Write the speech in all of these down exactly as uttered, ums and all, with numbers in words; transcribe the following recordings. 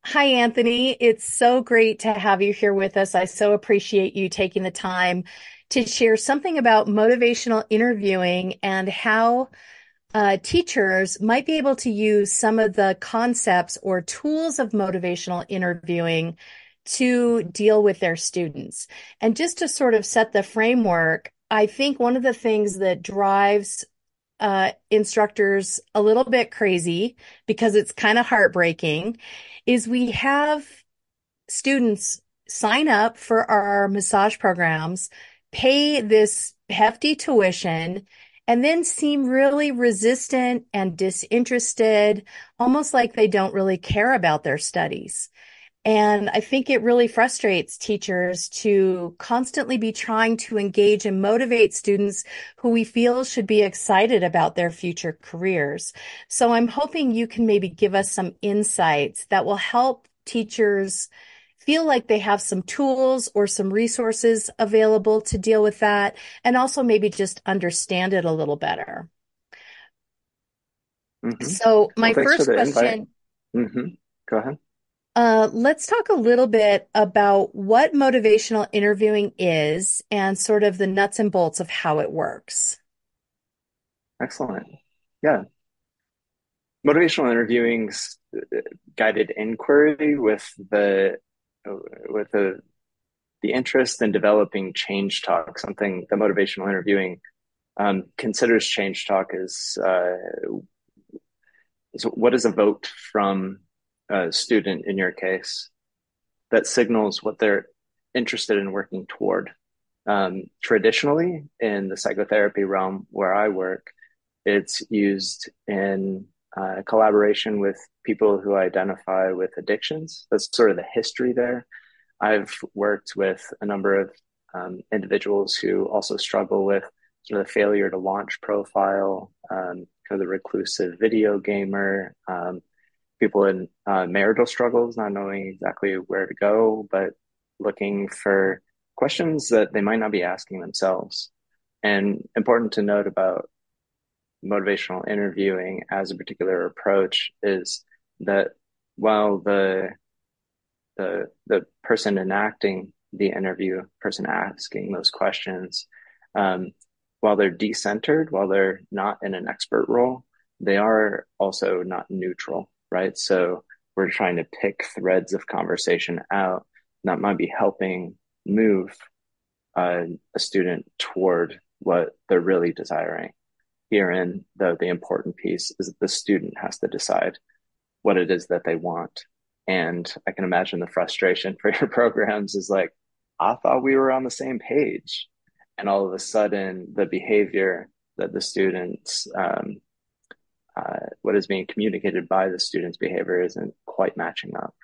Hi, Anthony. It's so great to have you here with us. I so appreciate you taking the time to share something about motivational interviewing and how uh, teachers might be able to use some of the concepts or tools of motivational interviewing to deal with their students. And just to sort of set the framework, I think one of the things that drives uh, instructors a little bit crazy because it's kind of heartbreaking is we have students sign up for our massage programs, pay this hefty tuition, and then seem really resistant and disinterested, almost like they don't really care about their studies. And I think it really frustrates teachers to constantly be trying to engage and motivate students who we feel should be excited about their future careers. So I'm hoping you can maybe give us some insights that will help teachers feel like they have some tools or some resources available to deal with that, and also maybe just understand it a little better. hmm So Well, my thanks for first the invite. question. hmm Go ahead. Uh, let's talk a little bit about what motivational interviewing is and sort of the nuts and bolts of how it works. Excellent. Yeah, motivational interviewing's uh, guided inquiry with the uh, with the the interest in developing change talk. Something that motivational interviewing um, considers change talk is uh, is what is a vote from a student in your case that signals what they're interested in working toward. Um, traditionally, in the psychotherapy realm where I work, it's used in uh, collaboration with people who identify with addictions. That's sort of the history there. I've worked with a number of um, individuals who also struggle with sort of the failure to launch profile, um, kind of the reclusive video gamer, um, people in uh, marital struggles, not knowing exactly where to go, but looking for questions that they might not be asking themselves. And important to note about motivational interviewing as a particular approach is that while the the the person enacting the interview, person asking those questions, um, while they're decentered, while they're not in an expert role, they are also not neutral, right? So we're trying to pick threads of conversation out that might be helping move uh, a student toward what they're really desiring. Herein, though, the important piece is that the student has to decide what it is that they want. And I can imagine the frustration for your programs is like, I thought we were on the same page. And all of a sudden, the behavior that the students, um, uh, what is being communicated by the students' behavior isn't quite matching up.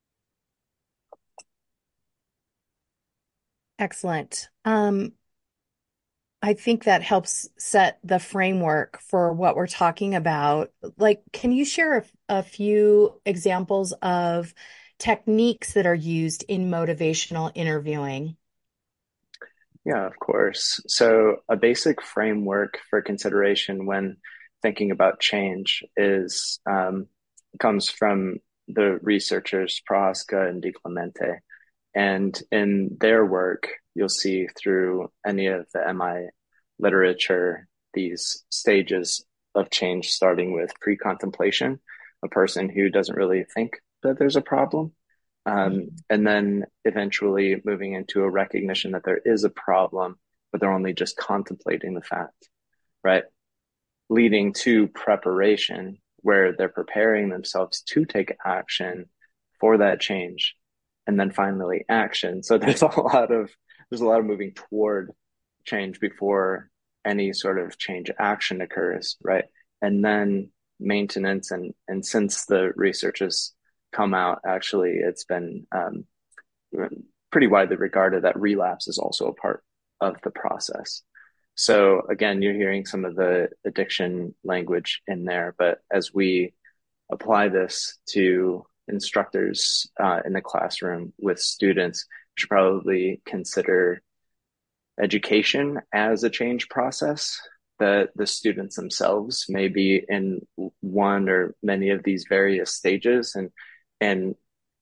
Excellent. Um, I think that helps set the framework for what we're talking about. Like, can you share a, a few examples of techniques that are used in motivational interviewing? Yeah, of course. So, a basic framework for consideration when thinking about change is um, comes from the researchers Prohaska and Di Clemente. And in their work, you'll see through any of the M I literature these stages of change, starting with pre-contemplation, a person who doesn't really think that there's a problem, um, Mhm. and then eventually moving into a recognition that there is a problem, but they're only just contemplating the fact, right? Leading to preparation, where they're preparing themselves to take action for that change, and then finally action. So there's a lot of there's a lot of moving toward change before any sort of change action occurs, right? And then maintenance, and and since the research has come out, actually, it's been um, pretty widely regarded that relapse is also a part of the process. So again, you're hearing some of the addiction language in there, but as we apply this to instructors uh, in the classroom with students, we should probably consider education as a change process, that the students themselves may be in one or many of these various stages, and and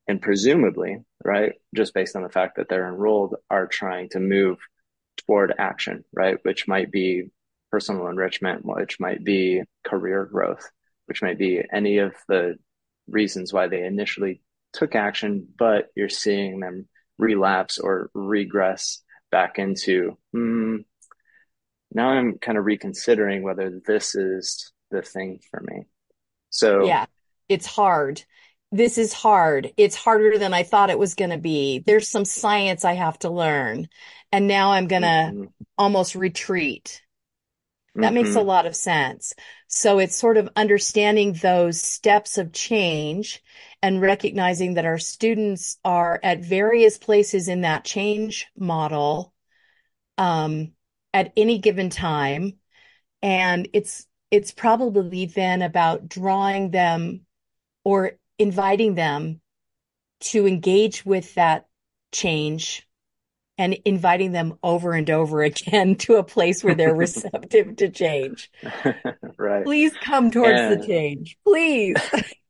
and presumably, right, just based on the fact that they're enrolled, are trying to move toward action, right, which might be personal enrichment, which might be career growth, which might be any of the reasons why they initially took action, but you're seeing them relapse or regress back into, hmm, now I'm kind of reconsidering whether this is the thing for me. So, Yeah, it's hard. This is hard. It's harder than I thought it was going to be. There's some science I have to learn. And now I'm going to mm-hmm, almost retreat. That makes a mm-hmm, lot of sense. So it's sort of understanding those steps of change and recognizing that our students are at various places in that change model um, at any given time. And it's it's probably then about drawing them or inviting them to engage with that change and inviting them over and over again to a place where they're receptive to change. right. Please come towards the And change. Please.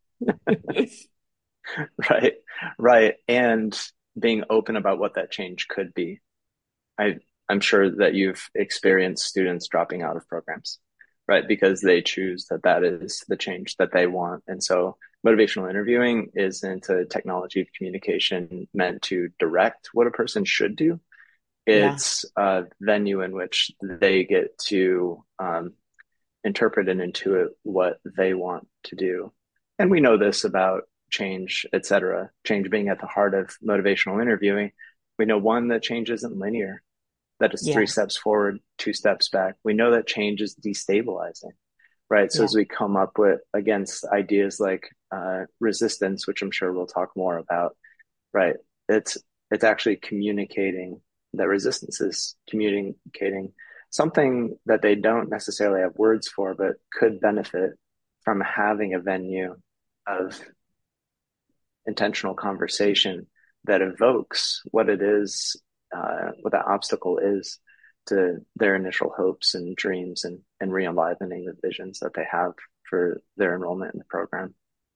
right, right. And being open about what that change could be. I, I'm sure that you've experienced students dropping out of programs, right? Because they choose that that is the change that they want. And so motivational interviewing isn't a technology of communication meant to direct what a person should do. Yeah. It's a venue in which they get to um, interpret and intuit what they want to do. And we know this about change, et cetera. Change being at the heart of motivational interviewing. We know one, that change isn't linear, that is three Yeah. steps forward, two steps back. We know that change is destabilizing, right? So Yeah. as we come up with against ideas like uh, resistance, which I'm sure we'll talk more about, right? It's it's actually communicating that resistance is communicating something that they don't necessarily have words for, but could benefit from having a venue of intentional conversation that evokes what it is, uh, what that obstacle is to their initial hopes and dreams, and, and re-enlivening the visions that they have for their enrollment in the program.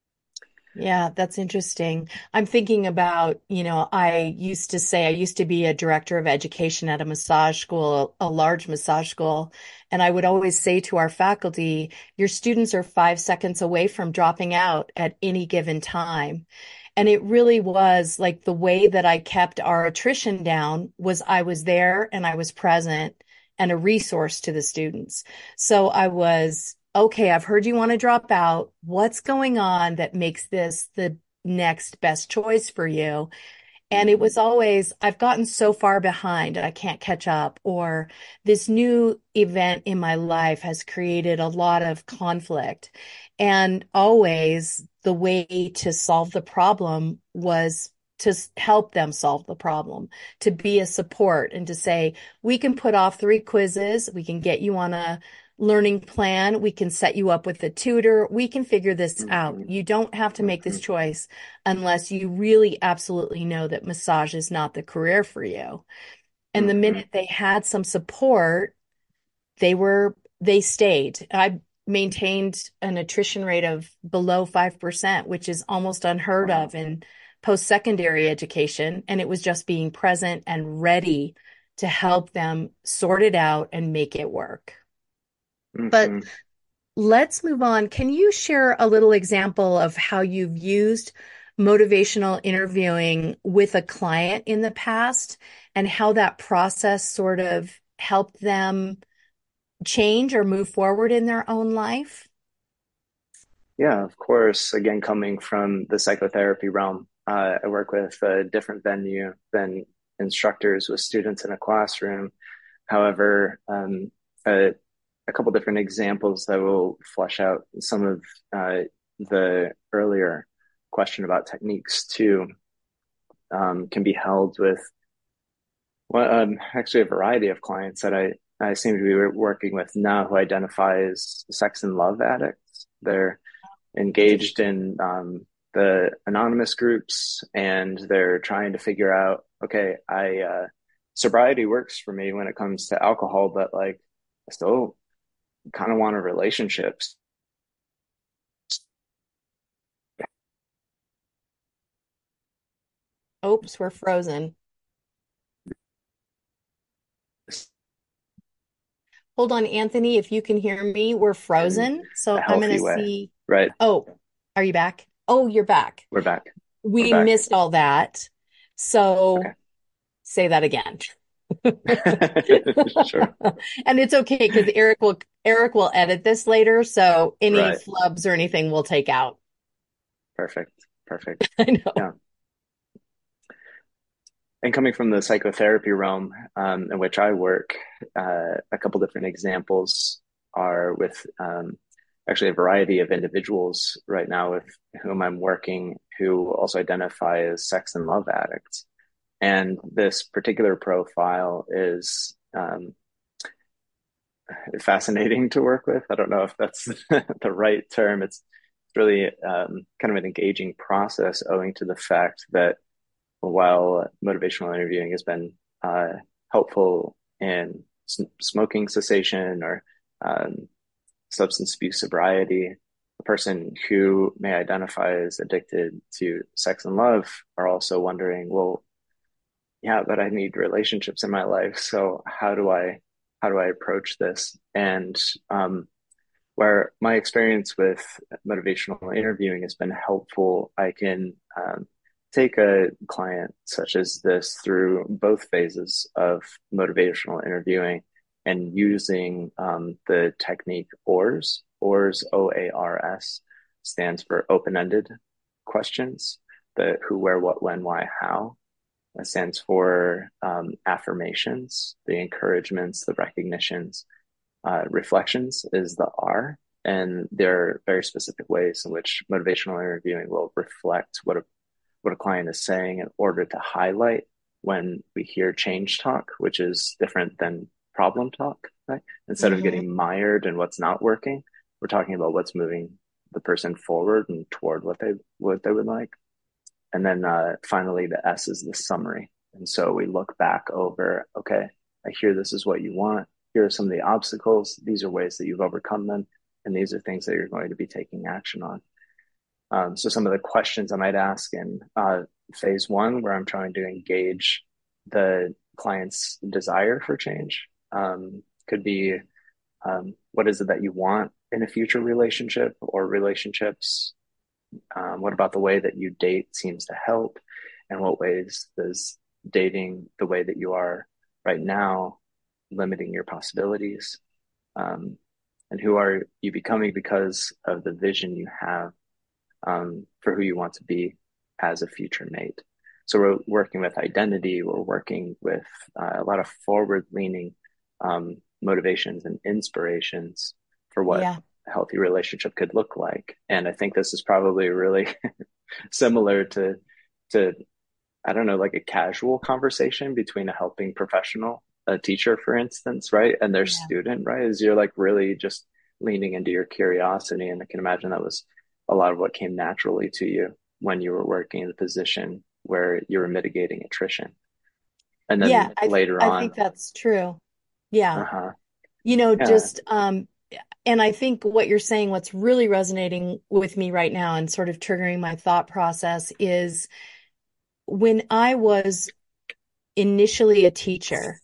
Yeah, that's interesting. I'm thinking about, you know, I used to say I used to be a director of education at a massage school, a large massage school, and I would always say to our faculty, your students are five seconds away from dropping out at any given time. And it really was like the way that I kept our attrition down was I was there and I was present and a resource to the students. So I was okay, I've heard you want to drop out. What's going on that makes this the next best choice for you? And it Mm-hmm. was always, I've gotten so far behind, I can't catch up, or this new event in my life has created a lot of conflict. And always the way to solve the problem was to help them solve the problem, to be a support and to say, we can put off three quizzes, we can get you on a learning plan, we can set you up with a tutor, we can figure this out. Mm-hmm. You don't have to make Mm-hmm. this choice unless you really absolutely know that massage is not the career for you. And the Mm-hmm. minute they had some support, they were, they stayed. I maintained an attrition rate of below five percent, which is almost unheard Wow. of in post-secondary education. And it was just being present and ready to help them sort it out and make it work. But Mm-hmm. let's move on. Can you share a little example of how you've used motivational interviewing with a client in the past and how that process sort of helped them change or move forward in their own life? Yeah, of course. Again, coming from the psychotherapy realm, uh, I work with a different venue than instructors with students in a classroom. However, um, a, a couple different examples that will flesh out some of uh, the earlier question about techniques too, um, can be held with, well, um, actually a variety of clients that I, I seem to be working with now who identify as sex and love addicts. They're engaged Interesting. in um, the anonymous groups, and they're trying to figure out, okay, I uh, sobriety works for me when it comes to alcohol, but like I still kind of want a relationship. Oops, we're frozen. Hold on, Anthony, if you can hear me, we're in frozen. a So I'm going to healthy way. see. Right. Oh, are you back? Oh, you're back. We're back. We're We back. missed all that. So Okay. say that again. Sure. And it's okay because Eric will Eric will edit this later, so any Right. flubs or anything we'll take out. Perfect. Perfect. I know. Yeah. And coming from the psychotherapy realm, um, in which I work, uh, a couple different examples are with um, actually a variety of individuals right now with whom I'm working who also identify as sex and love addicts. And this particular profile is um, fascinating to work with. I don't know if that's the right term. It's really um, kind of an engaging process owing to the fact that while motivational interviewing has been uh, helpful in s- smoking cessation or um, substance abuse sobriety, a person who may identify as addicted to sex and love are also wondering, well, yeah, but I need relationships in my life. So how do I how do I approach this? And um, where my experience with motivational interviewing has been helpful, I can um, take a client such as this through both phases of motivational interviewing and using um, the technique OARS. OARS, O A R S, stands for open-ended questions. The who, where, what, when, why, how. It stands for um, affirmations, the encouragements, the recognitions. Uh, reflections is the R, and there are very specific ways in which motivational interviewing will reflect what a what a client is saying in order to highlight when we hear change talk, which is different than problem talk, right? Instead of Hmm. getting mired in what's not working, we're talking about what's moving the person forward and toward what they what they would like. And then uh, finally, the S is the summary. And so we look back over, okay, I hear this is what you want. Here are some of the obstacles. These are ways that you've overcome them. And these are things that you're going to be taking action on. Um, so some of the questions I might ask in uh, phase one, where I'm trying to engage the client's desire for change, um, could be um, what is it that you want in a future relationship or relationships? Um, what about the way that you date seems to help? And what ways does dating the way that you are right now limiting your possibilities? Um, and who are you becoming because of the vision you have um, for who you want to be as a future mate? So we're working with identity. We're working with uh, a lot of forward-leaning um, motivations and inspirations for what Yeah. a healthy relationship could look like. And I think this is probably really similar to to I don't know, like a casual conversation between a helping professional, a teacher, for instance, right, and their Yeah. student, right? Is you're like really just leaning into your curiosity, and I can imagine that was a lot of what came naturally to you when you were working in the position where you were mitigating attrition, and Yeah, then I th later I on, think that's true. Yeah. uh-huh, You know, yeah, just um and I think what you're saying, what's really resonating with me right now and sort of triggering my thought process is when I was initially a teacher,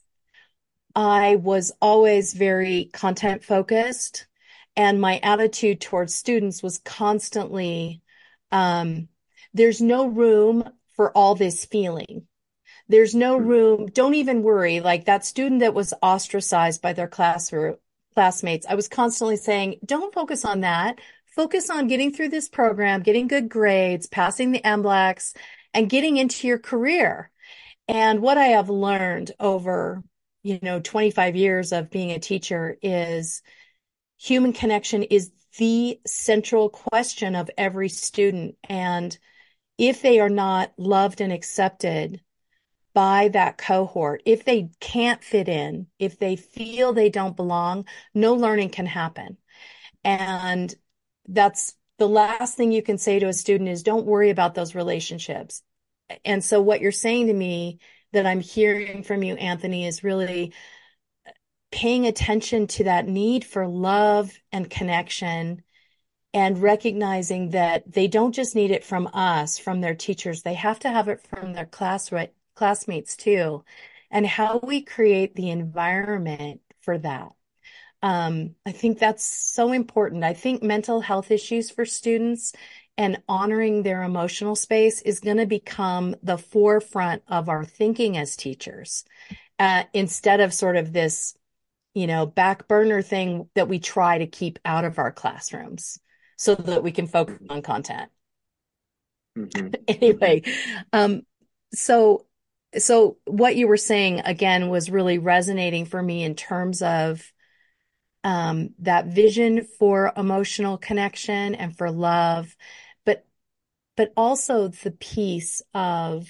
I was always very content focused, and my attitude towards students was constantly, um, there's no room for all this feeling. There's no mm, room. Don't even worry. Like that student that was ostracized by their classroom classmates, I was constantly saying, don't focus on that. Focus on getting through this program, getting good grades, passing the M BLACs, and getting into your career. And what I have learned over, you know, twenty-five years of being a teacher is human connection is the central question of every student. And if they are not loved and accepted by that cohort, if they can't fit in, if they feel they don't belong, no learning can happen. And that's the last thing you can say to a student is don't worry about those relationships. And so what you're saying to me that I'm hearing from you, Anthony, is really paying attention to that need for love and connection and recognizing that they don't just need it from us, from their teachers, they have to have it from their class, classmates too, and how we create the environment for that. Um, I think that's so important. I think mental health issues for students and honoring their emotional space is going to become the forefront of our thinking as teachers, uh, instead of sort of this, you know, back burner thing that we try to keep out of our classrooms so that we can focus on content. Mm-hmm. Mm-hmm. Anyway, um, so so what you were saying again was really resonating for me in terms of um, that vision for emotional connection and for love, but but also the piece of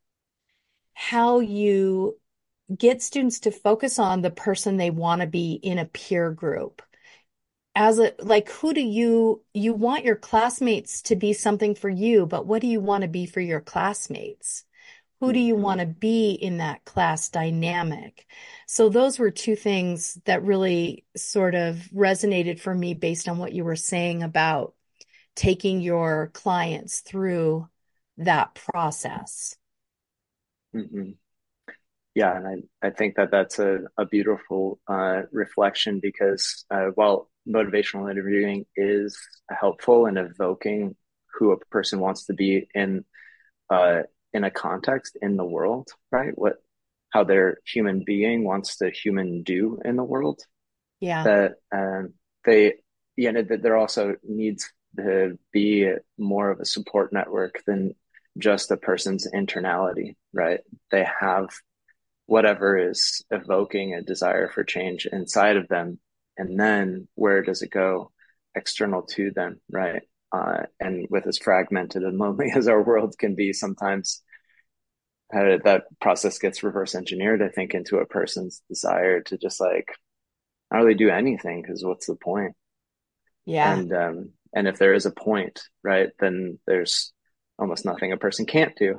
how you get students to focus on the person they want to be in a peer group. As a like, who do you you want your classmates to be something for you, but what do you want to be for your classmates? Who do you Mm-hmm. want to be in that class dynamic? So those were two things that really sort of resonated for me based on what you were saying about taking your clients through that process. Mm-hmm. Yeah, and I, I think that that's a, a beautiful uh, reflection because uh, while motivational interviewing is helpful in evoking who a person wants to be in uh, in a context in the world, right? What how their human being wants to human do in the world, Yeah. that um, they, you know, that there also needs to be more of a support network than just a person's internality, right? They have whatever is evoking a desire for change inside of them. And then where does it go external to them, right? Uh, and with as fragmented and lonely as our world can be sometimes, uh, that process gets reverse engineered, I think, into a person's desire to just like not really do anything because what's the point? Yeah. And um, and if there is a point, right, then there's almost nothing a person can't do.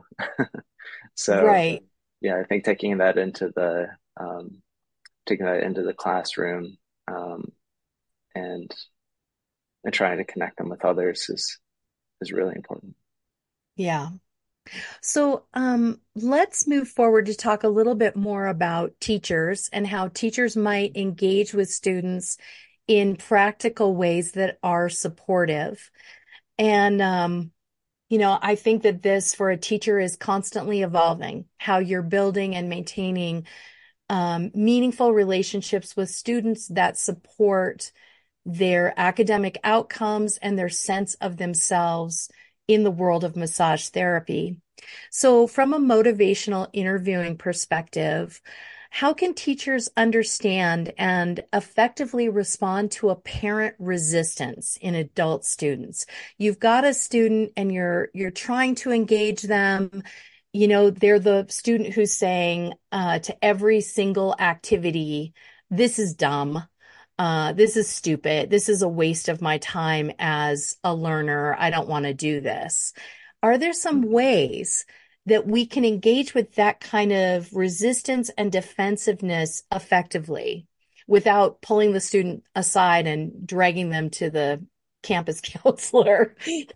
So Right. yeah, I think taking that into the um, taking that into the classroom, um, and and trying to connect them with others is is really important. Yeah. So, um, let's move forward to talk a little bit more about teachers and how teachers might engage with students in practical ways that are supportive. And, um, you know, I think that this for a teacher is constantly evolving, how you're building and maintaining um, meaningful relationships with students that support their academic outcomes and their sense of themselves in the world of massage therapy. So, from a motivational interviewing perspective, how can teachers understand and effectively respond to apparent resistance in adult students? You've got a student and you're you're trying to engage them. You know, they're the student who's saying uh, to every single activity, "This is dumb. Uh, this is stupid. This is a waste of my time as a learner. I don't want to do this." Are there some Mm-hmm. ways that we can engage with that kind of resistance and defensiveness effectively without pulling the student aside and dragging them to the campus counselor?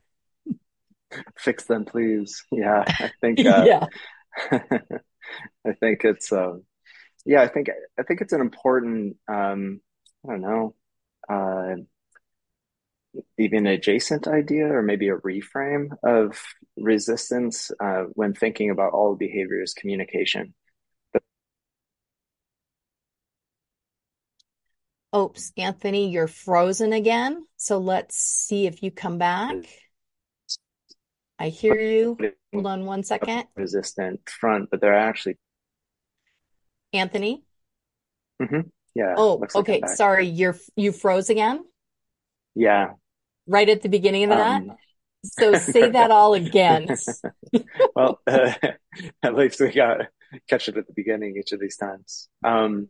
Fix them, please. Yeah, I think uh, Yeah. I think it's um, yeah, I think I think it's an important um, I don't know, uh, even adjacent idea or maybe a reframe of resistance uh, when thinking about all behaviors communication. Oops, Anthony, you're frozen again. So let's see if you come back. I hear you. Hold on one A second. resistant front, but they're actually, Anthony? mhm, yeah, Oh, looks like I'm okay. back. Sorry, you're you froze again Yeah. right at the beginning of that. Um, So say that all again. well, uh, at least we got catch it at the beginning each of these times. Um,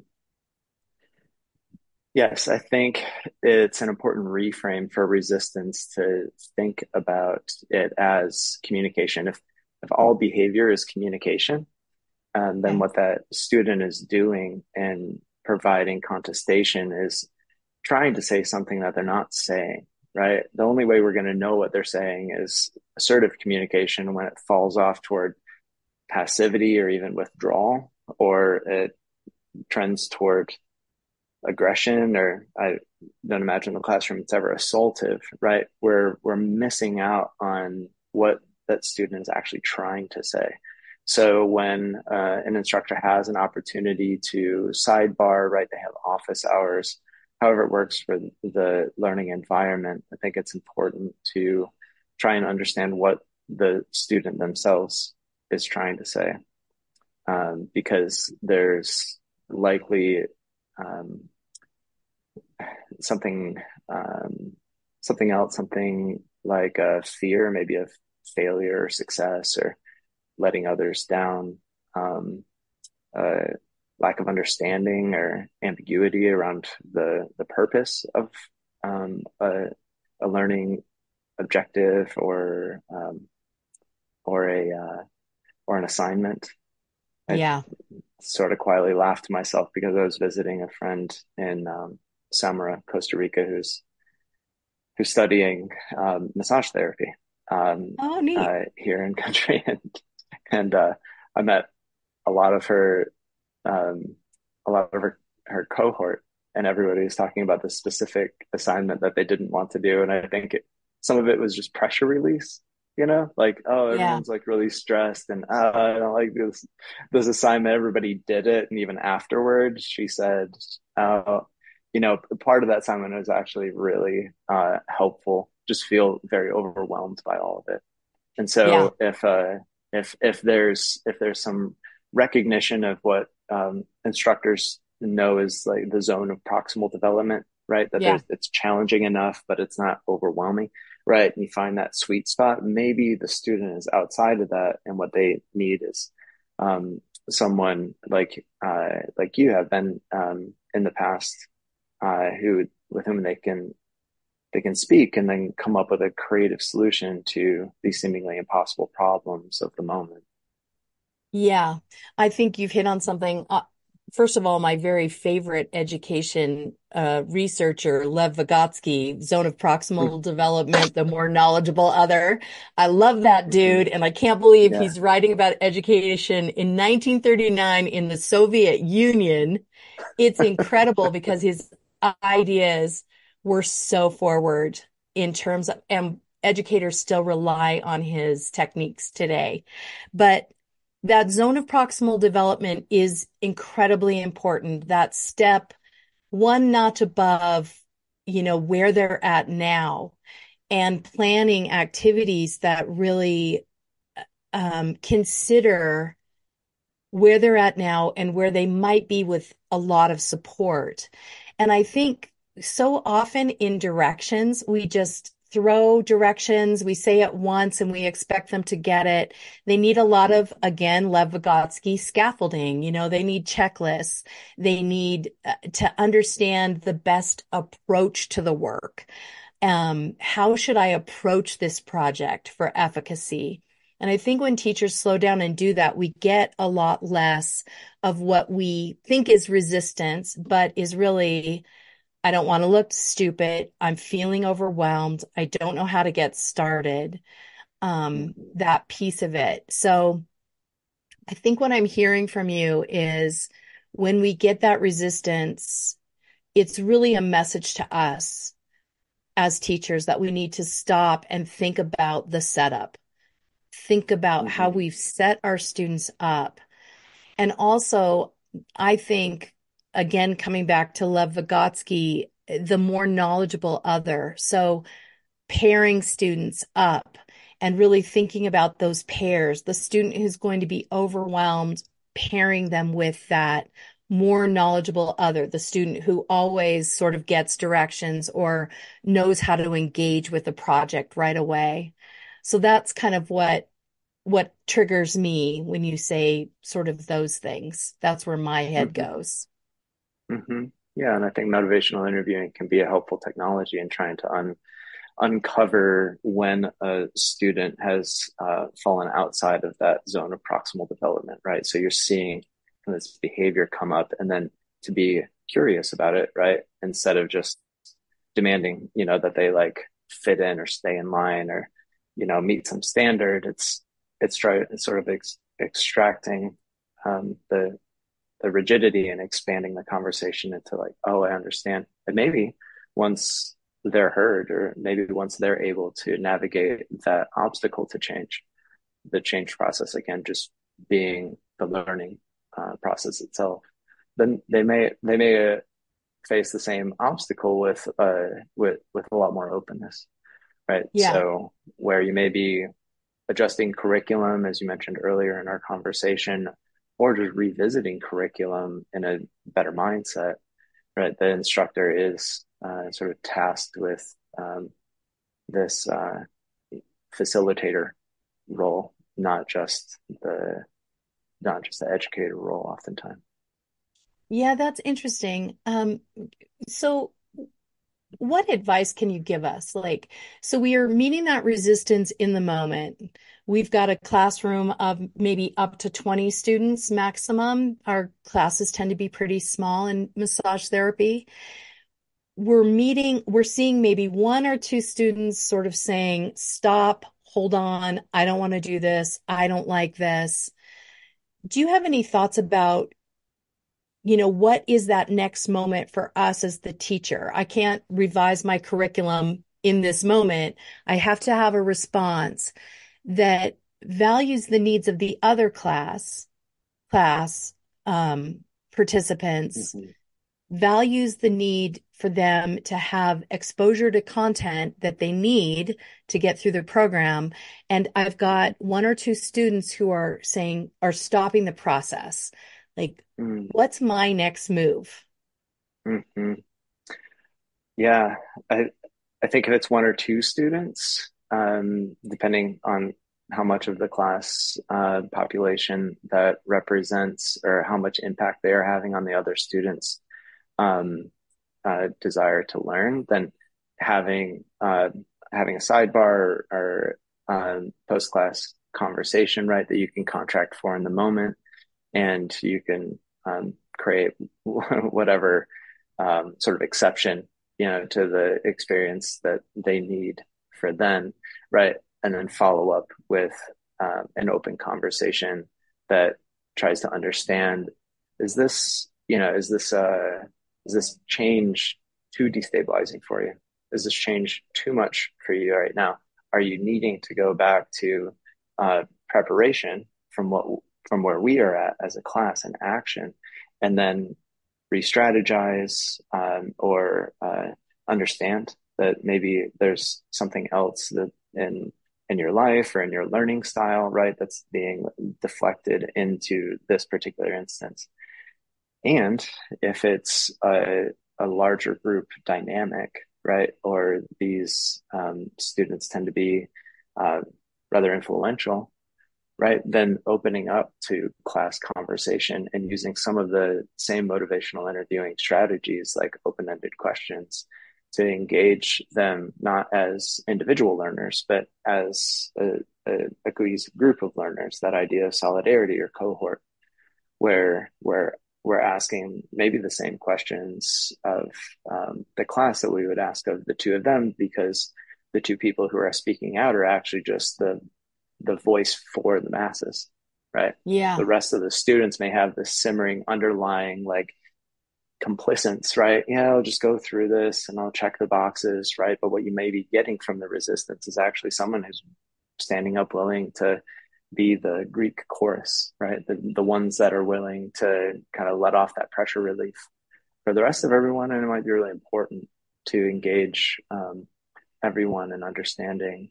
yes, I think it's an important reframe for resistance to think about it as communication. If if all behavior is communication, um, then Okay. what that student is doing and providing contestation is trying to say something that they're not saying. right? The only way we're going to know what they're saying is assertive communication when it falls off toward passivity or even withdrawal, or it trends toward aggression, or I don't imagine the classroom it's ever assaultive, right? We're we're missing out on what that student is actually trying to say. So when uh, an instructor has an opportunity to sidebar, right, they have office hours, however it works for the learning environment, I think it's important to try and understand what the student themselves is trying to say, um, because there's likely um, something um, something else, something like a fear, maybe of failure or success or letting others down, um, uh, lack of understanding or ambiguity around the the purpose of um, a, a learning objective or um, or a uh, or an assignment. I Yeah. sort of quietly laughed to myself because I was visiting a friend in um, Samara, Costa Rica, who's who's studying um, massage therapy um, Oh, neat. uh, here in country, and and uh, I met a lot of her um, a lot of her her cohort, and everybody was talking about the specific assignment that they didn't want to do, and I think it, some of it was just pressure release. You know, like, oh, Yeah. everyone's like really stressed, and oh, I don't like this this assignment. Everybody did it, and even afterwards, she said, "Oh, you know, part of that assignment was actually really uh, helpful. Just feel very overwhelmed by all of it." And Yeah. so, if uh, if if there's if there's some recognition of what um, instructors know is like the zone of proximal development, right? That Yeah. there's it's challenging enough, but it's not overwhelming, right? And you find that sweet spot. Maybe the student is outside of that, and what they need is um, someone like uh, like you have been um, in the past, uh, who with whom they can they can speak and then come up with a creative solution to these seemingly impossible problems of the moment. Yeah, I think you've hit on something. Uh, first of all, my very favorite education uh, researcher, Lev Vygotsky, zone of proximal development, the more knowledgeable other. I love that Mm-hmm. dude, and I can't believe Yeah. he's writing about education in nineteen thirty-nine in the Soviet Union. It's incredible because his ideas were so forward in terms of, and educators still rely on his techniques today. But that zone of proximal development is incredibly important. That step one notch above, you know, where they're at now, and planning activities that really um, consider where they're at now and where they might be with a lot of support. And I think so often in directions, we just throw directions, we say it once and we expect them to get it. They need a lot of, again, Lev Vygotsky scaffolding. You know, they need checklists. They need uh, to understand the best approach to the work. Um, how should I approach this project for efficacy? And I think when teachers slow down and do that, we get a lot less of what we think is resistance, but is really, I don't want to look stupid. I'm feeling overwhelmed. I don't know how to get started. Um, Mm-hmm. that piece of it. So I think what I'm hearing from you is when we get that resistance, it's really a message to us as teachers that we need to stop and think about the setup, think about how Mm-hmm. we've set our students up. And also, I think, again, coming back to Lev Vygotsky, the more knowledgeable other. So pairing students up and really thinking about those pairs, the student who's going to be overwhelmed, pairing them with that more knowledgeable other, the student who always sort of gets directions or knows how to engage with the project right away. So that's kind of what what triggers me when you say sort of those things. That's where my head Mm-hmm. goes. Mm-hmm. Yeah, and I think motivational interviewing can be a helpful technology in trying to un uncover when a student has uh, fallen outside of that zone of proximal development, right? So you're seeing this behavior come up, and then to be curious about it, right? Instead of just demanding, you know, that they like fit in or stay in line or, you know, meet some standard. It's it's try it's sort of ex- extracting um, the the rigidity and expanding the conversation into like, oh, I understand. And maybe once they're heard, or maybe once they're able to navigate that obstacle to change, the change process again, just being the learning uh, process itself, then they may they may uh, face the same obstacle with uh with with a lot more openness, right? Yeah. So where you may be adjusting curriculum, as you mentioned earlier in our conversation, or just revisiting curriculum in a better mindset, right? The instructor is uh, sort of tasked with um, this uh, facilitator role, not just the not just the educator role, oftentimes. Yeah, that's interesting. Um, so what advice can you give us? Like, so we are meeting that resistance in the moment. We've got a classroom of maybe up to twenty students maximum. Our classes tend to be pretty small in massage therapy. We're meeting, we're seeing maybe one or two students sort of saying, stop, hold on, I don't want to do this, I don't like this. Do you have any thoughts about, you know, what is that next moment for us as the teacher? I can't revise my curriculum in this moment. I have to have a response that values the needs of the other class, class um, participants, Mm-hmm. values the need for them to have exposure to content that they need to get through the program. And I've got one or two students who are saying, are stopping the process. Like, what's my next move? Mm-hmm. Yeah, I I think if it's one or two students, um, depending on how much of the class uh, population that represents or how much impact they are having on the other students' um, uh, desire to learn, then having uh, having a sidebar or um, post class conversation, right, that you can contract for in the moment, and you can um, create whatever um, sort of exception, you know, to the experience that they need for then, right? And then follow up with um, an open conversation that tries to understand: is this, you know, is this uh, is this change too destabilizing for you? Is this change too much for you right now? Are you needing to go back to uh, preparation from what from where we are at as a class and action, and then re-strategize um, or uh, understand that maybe there's something else that in in your life or in your learning style, right, that's being deflected into this particular instance. And if it's a, a larger group dynamic, right, or these um, students tend to be uh, rather influential, right, then opening up to class conversation and using some of the same motivational interviewing strategies like open-ended questions to engage them not as individual learners, but as a, a, a cohesive group of learners, that idea of solidarity or cohort, where where we're asking maybe the same questions of um, the class that we would ask of the two of them, because the two people who are speaking out are actually just the the voice for the masses, right? Yeah. The rest of the students may have this simmering underlying like complacence, right? Yeah, I'll just go through this and I'll check the boxes, right? But what you may be getting from the resistance is actually someone who's standing up willing to be the Greek chorus, right? The the ones that are willing to kind of let off that pressure relief for the rest of everyone. And it might be really important to engage um, everyone in understanding,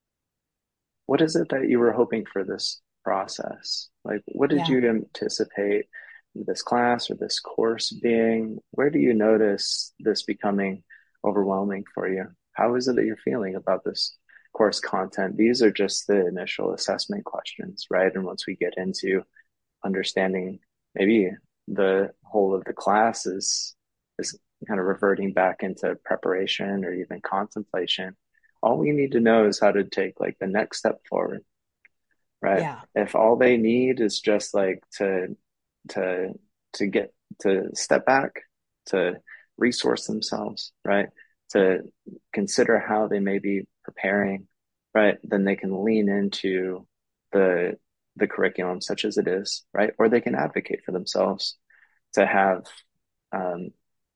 what is it that you were hoping for this process? Like, what did Yeah. you anticipate this class or this course being? Where do you notice this becoming overwhelming for you? How is it that you're feeling about this course content? These are just the initial assessment questions, right? And once we get into understanding maybe the whole of the class is is kind of reverting back into preparation or even contemplation, all we need to know is how to take like the next step forward, right? Yeah. If all they need is just like to to to get to step back, to resource themselves, right, to consider how they may be preparing, right? Then they can lean into the the curriculum such as it is, right? Or they can advocate for themselves to have um,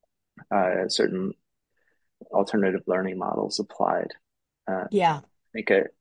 uh, certain alternative learning models applied. Uh, Yeah. I think a,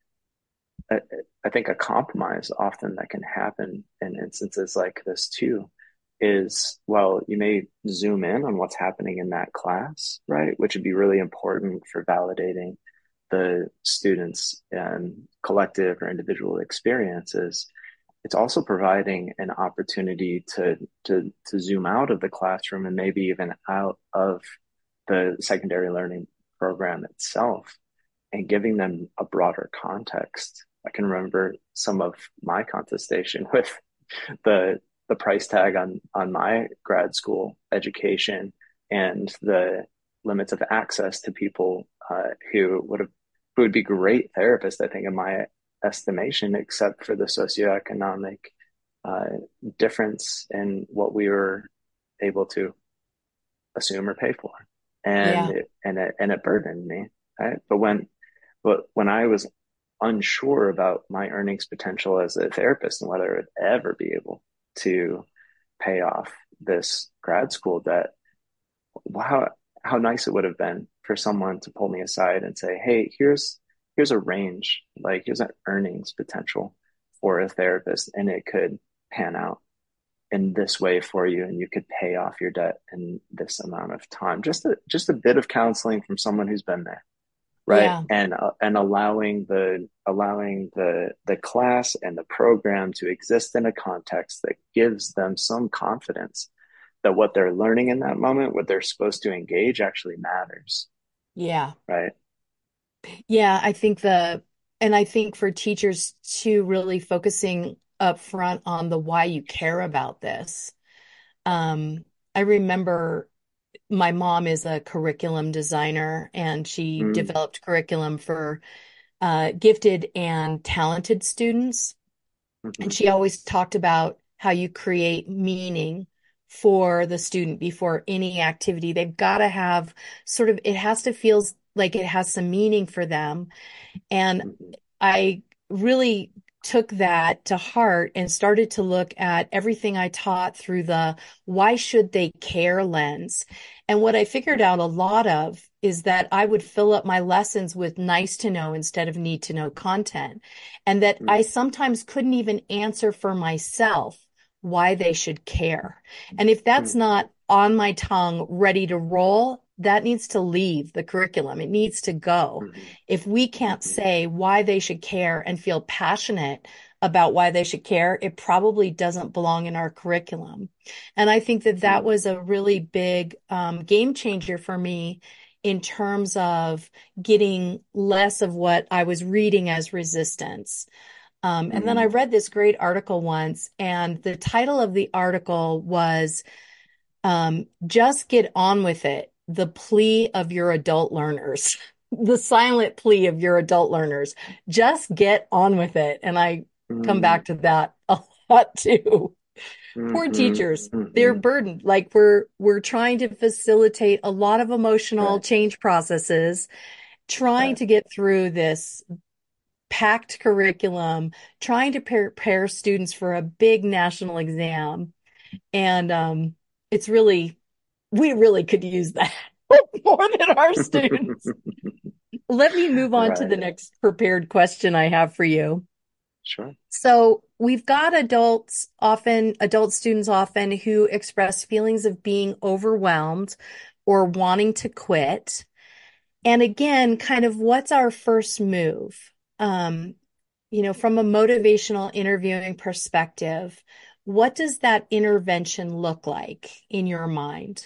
a, I think a compromise often that can happen in instances like this too is, well, you may zoom in on what's happening in that class, right? Which would be really important for validating the students' um, collective or individual experiences. It's also providing an opportunity to to to zoom out of the classroom and maybe even out of the secondary learning program itself and giving them a broader context. I can remember some of my contestation with the the price tag on on my grad school education and the limits of access to people uh, who would have who would be great therapists, I think, in my estimation, except for the socioeconomic uh, difference in what we were able to assume or pay for, and Yeah. it, and it and it burdened me. Right? But when but when I was unsure about my earnings potential as a therapist and whether I'd ever be able to pay off this grad school debt, wow, how nice it would have been for someone to pull me aside and say, "Hey, here's here's a range, like here's an earnings potential for a therapist, and it could pan out in this way for you, and you could pay off your debt in this amount of time." Just a just a bit of counseling from someone who's been there, right? Yeah. And uh, and allowing the allowing the the class and the program to exist in a context that gives them some confidence that what they're learning in that moment, what they're supposed to engage, actually matters, Yeah. right? Yeah. I think the, and I think for teachers too, really focusing up front on the why you care about this. Um, I remember my mom is a curriculum designer and she Mm-hmm. developed curriculum for uh, gifted and talented students. And she always talked about how you create meaning for the student before any activity. They've got to have sort of, it has to feel like it has some meaning for them. And Mm-hmm. I really took that to heart and started to look at everything I taught through the why should they care lens. And what I figured out a lot of is that I would fill up my lessons with nice to know instead of need to know content. And that I sometimes couldn't even answer for myself why they should care. And if that's not on my tongue, ready to roll, that needs to leave the curriculum. It needs to go. Mm-hmm. If we can't Mm-hmm. say why they should care and feel passionate about why they should care, it probably doesn't belong in our curriculum. And I think that that Mm-hmm. was a really big um, game changer for me in terms of getting less of what I was reading as resistance. Um, and then I Mm-hmm. read this great article once, and the title of the article was um, Just Get On With It, the plea of your adult learners, the silent plea of your adult learners. Just get on with it. And I come back to that a lot too. Poor Mm-hmm. teachers. They're Mm-hmm. burdened. Like we're we're trying to facilitate a lot of emotional Right, change processes, trying right. to get through this packed curriculum, trying to prepare students for a big national exam. And um, it's really, we really could use that more than our students. Let me move on to Right. the next prepared question I have for you. Sure. So we've got adults often, adult students often who express feelings of being overwhelmed or wanting to quit. And again, kind of what's our first move? Um, you know, from a motivational interviewing perspective, what does that intervention look like in your mind?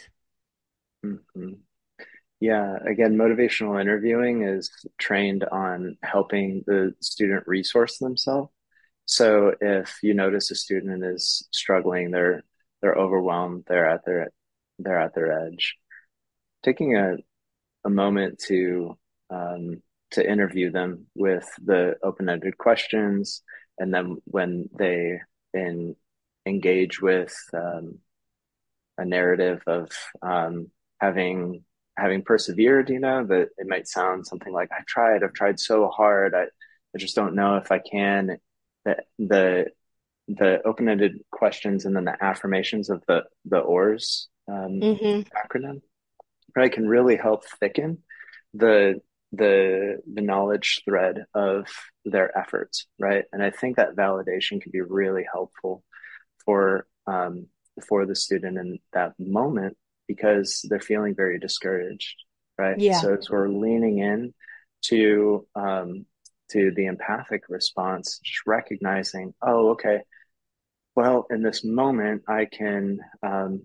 Hmm. Yeah, again, motivational interviewing is trained on helping the student resource themselves. So if you notice a student is struggling, they're they're overwhelmed, they're at their they're at their edge, taking a, a moment to um, to interview them with the open-ended questions, and then when they in, engage with um, a narrative of um, having having persevered, you know, that it might sound something like, I've tried, I've tried so hard. I, I just don't know if I can. The, the, the open-ended questions and then the affirmations of the, the OARS um, Hmm. acronym, right, can really help thicken the, the, the knowledge thread of their efforts, right? And I think that validation can be really helpful for um, for the student in that moment because they're feeling very discouraged, right? Yeah. So as we're leaning in to um, to the empathic response, just recognizing, oh, okay, well, in this moment, I can um,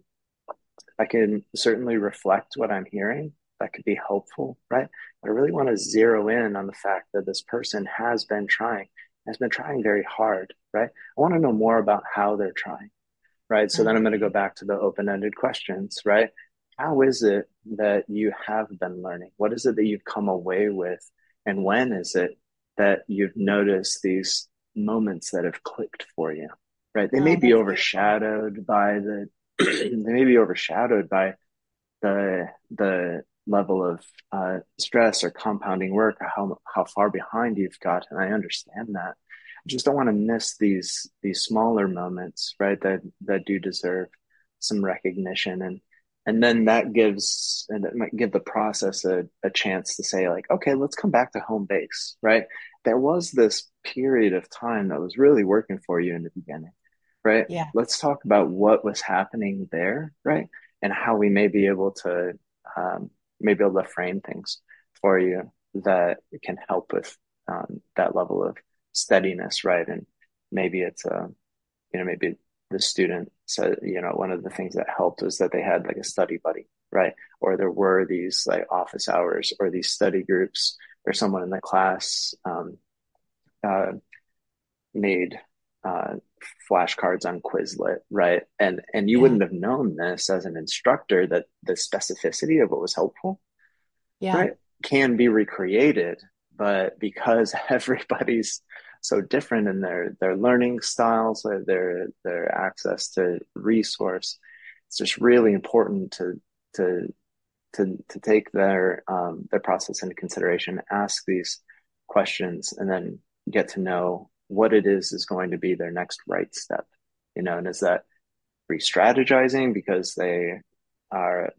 I can certainly reflect what I'm hearing. That could be helpful, right? But I really want to zero in on the fact that this person has been trying, has been trying very hard, right? I want to know more about how they're trying, right? So then I'm going to go Okay. back to the open-ended questions, right? How is it that you have been learning? What is it that you've come away with? And when is it that you've noticed these moments that have clicked for you, right? They may Oh, be that's beautiful. overshadowed by the, they may be overshadowed by the, the level of uh, stress or compounding work or how, how far behind you've got. And I understand that. I just don't want to miss these these smaller moments, right? That that do deserve some recognition, and and then that gives and it might give the process a, a chance to say like, okay, let's come back to home base, right? There was this period of time that was really working for you in the beginning, right? Yeah. Let's talk about what was happening there, right? And how we may be able to um, may be able to frame things for you that can help with um, that level of steadiness, right? And maybe it's a, you know, maybe the student said, you know, one of the things that helped was that they had like a study buddy, right? Or there were these like office hours or these study groups or someone in the class um, uh, made uh, flashcards on Quizlet, right? And and you Yeah. wouldn't have known this as an instructor that the specificity of what was helpful, Yeah. right, can be recreated, but because everybody's so different in their their learning styles, or their their access to resource, it's just really important to to to to take their um, their process into consideration, ask these questions, and then get to know what it is is going to be their next right step. You know, and is that re-strategizing because they are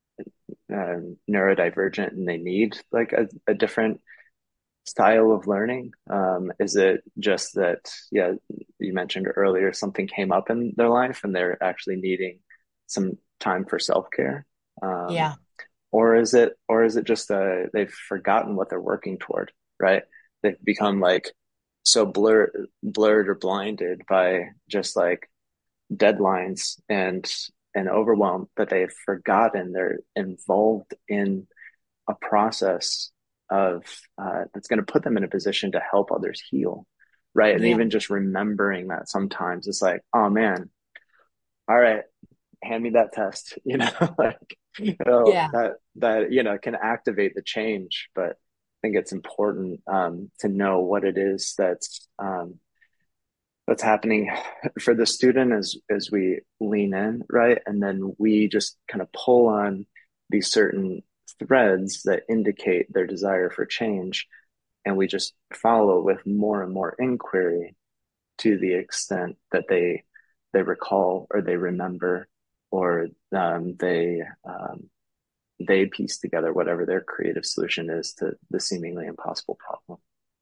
uh, neurodivergent and they need like a, a different style of learning? Um, is it just that, yeah, you mentioned earlier something came up in their life and they're actually needing some time for self-care? Um, Yeah. or is it, or is it just uh, they've forgotten what they're working toward, right? They've become like so blurred, blurred or blinded by just like deadlines and and overwhelm that they've forgotten they're involved in a process of uh, that's going to put them in a position to help others heal, right? And Yeah. even just remembering that sometimes it's like, oh man, all right, hand me that test, you know, like you know Yeah. that that you know can activate the change. But I think it's important um, to know what it is that's um, that's happening for the student as as we lean in, right? And then we just kind of pull on these certain threads that indicate their desire for change, and we just follow with more and more inquiry to the extent that they they recall or they remember or um, they um, they piece together whatever their creative solution is to the seemingly impossible problem.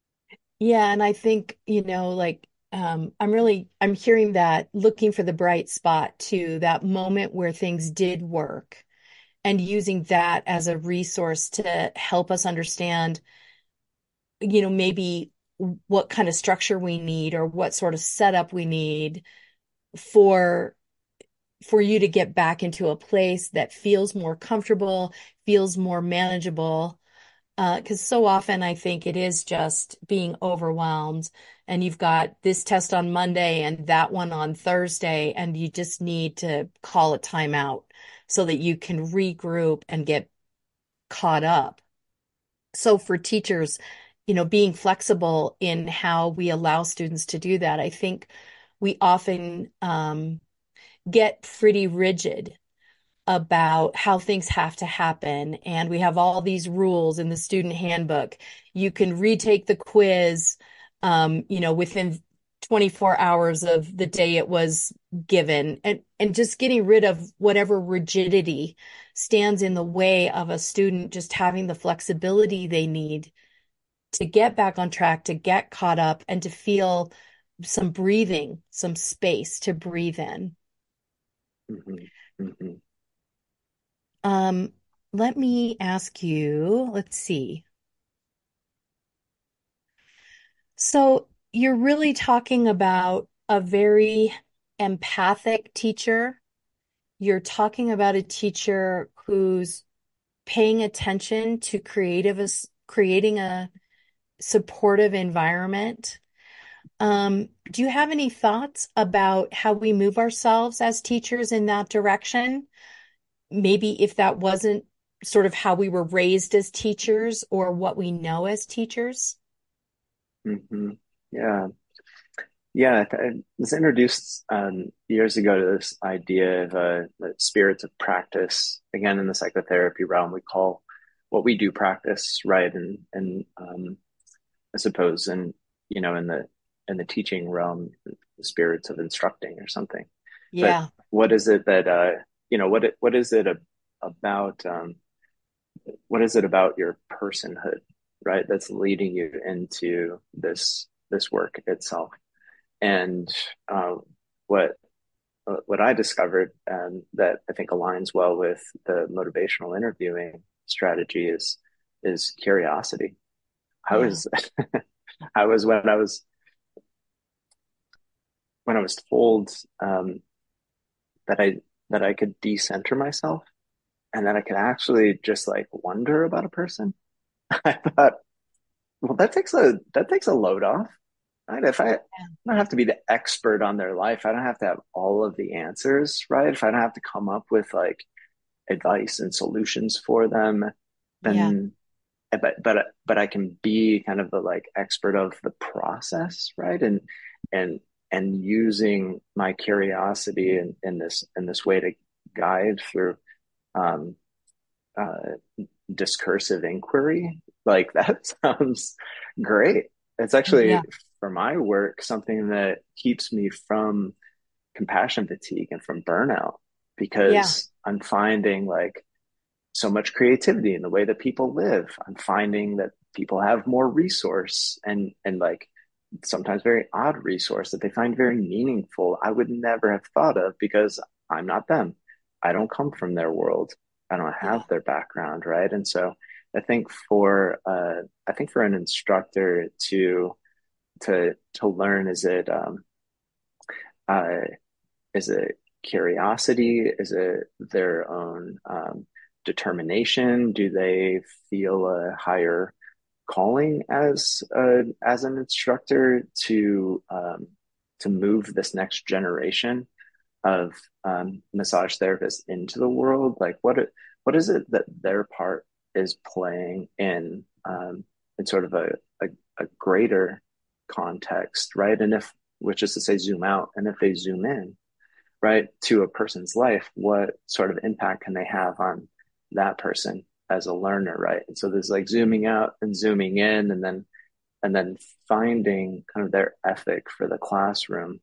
Yeah. And I think, you know, like, um, I'm really, I'm hearing that looking for the bright spot too, that moment where things did work and using that as a resource to help us understand, you know, maybe what kind of structure we need or what sort of setup we need for for you to get back into a place that feels more comfortable, feels more manageable. Because so often I think it is just being overwhelmed, and you've got this test on Monday and that one on Thursday, and you just need to call a timeout so that you can regroup and get caught up. So for teachers, you know, being flexible in how we allow students to do that, I think we often um, get pretty rigid about how things have to happen. And we have all these rules in the student handbook. You can retake the quiz, um, you know, within twenty-four hours of the day it was given, and, and just getting rid of whatever rigidity stands in the way of a student just having the flexibility they need to get back on track, to get caught up, and to feel some breathing, some space to breathe in. hmm hmm Um, Let me ask you, let's see. So you're really talking about a very empathic teacher. You're talking about a teacher who's paying attention to creative, creating a supportive environment. Um, do you have any thoughts about how we move ourselves as teachers in that direction? Maybe if that wasn't sort of how we were raised as teachers or what we know as teachers? hmm Yeah. Yeah. I was introduced um, years ago to this idea of uh, the spirits of practice. Again, in the psychotherapy realm, we call what we do practice, right? And and um, I suppose, in you know, in the in the teaching realm, the spirits of instructing or something. But Yeah, what is it that uh, you know, what it, what is it a, about um, what is it about your personhood, right? That's leading you into this this work itself. And uh, what what I discovered, um, that I think aligns well with the motivational interviewing strategy is is curiosity. I yeah, was I was when I was when I was told um, that I that I could decenter myself and that I could actually just like wonder about a person. I thought, well, that takes a that takes a load off, right? If I, I don't have to be the expert on their life, I don't have to have all of the answers, right? If I don't have to come up with like advice and solutions for them, yeah, then but but but I can be kind of the like expert of the process, right? And and and using my curiosity in, in this in this way to guide through um, uh, discursive inquiry, like that sounds great. It's actually yeah, for my work something that keeps me from compassion fatigue and from burnout yeah, because I'm finding like so much creativity in the way that people live. I'm finding that people have more resource and and like sometimes very odd resource that they find very meaningful. I would never have thought of because I'm not them. I don't come from their world. I don't yeah, have their background, right? And so I think for uh, I think for an instructor to to to learn is it um, uh, is it curiosity? Is it their own um, determination? Do they feel a higher calling as a, as an instructor to um, to move this next generation of um, massage therapists into the world? Like, what what is it that their part is playing in um, in sort of a, a a greater context, right? And if, which is to say, zoom out, and if they zoom in, right, to a person's life, what sort of impact can they have on that person as a learner, right? And so there's like zooming out and zooming in, and then and then finding kind of their ethic for the classroom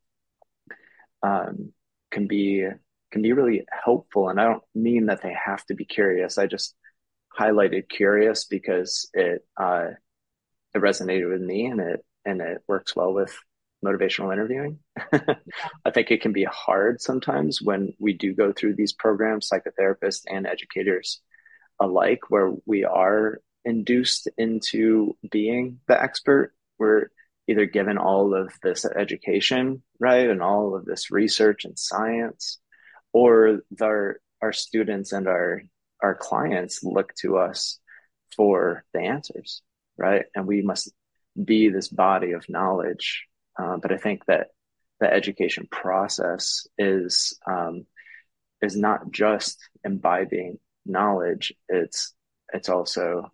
um, can be can be really helpful. And I don't mean that they have to be curious. I just highlighted curious because it uh, it resonated with me, and it and it works well with motivational interviewing. I think it can be hard sometimes when we do go through these programs, psychotherapists and educators alike, where we are induced into being the expert. We're either given all of this education, right, and all of this research and science, or our our students and our our clients look to us for the answers, right? And we must be this body of knowledge. Uh, but I think that the education process is um, is not just imbibing knowledge. It's it's also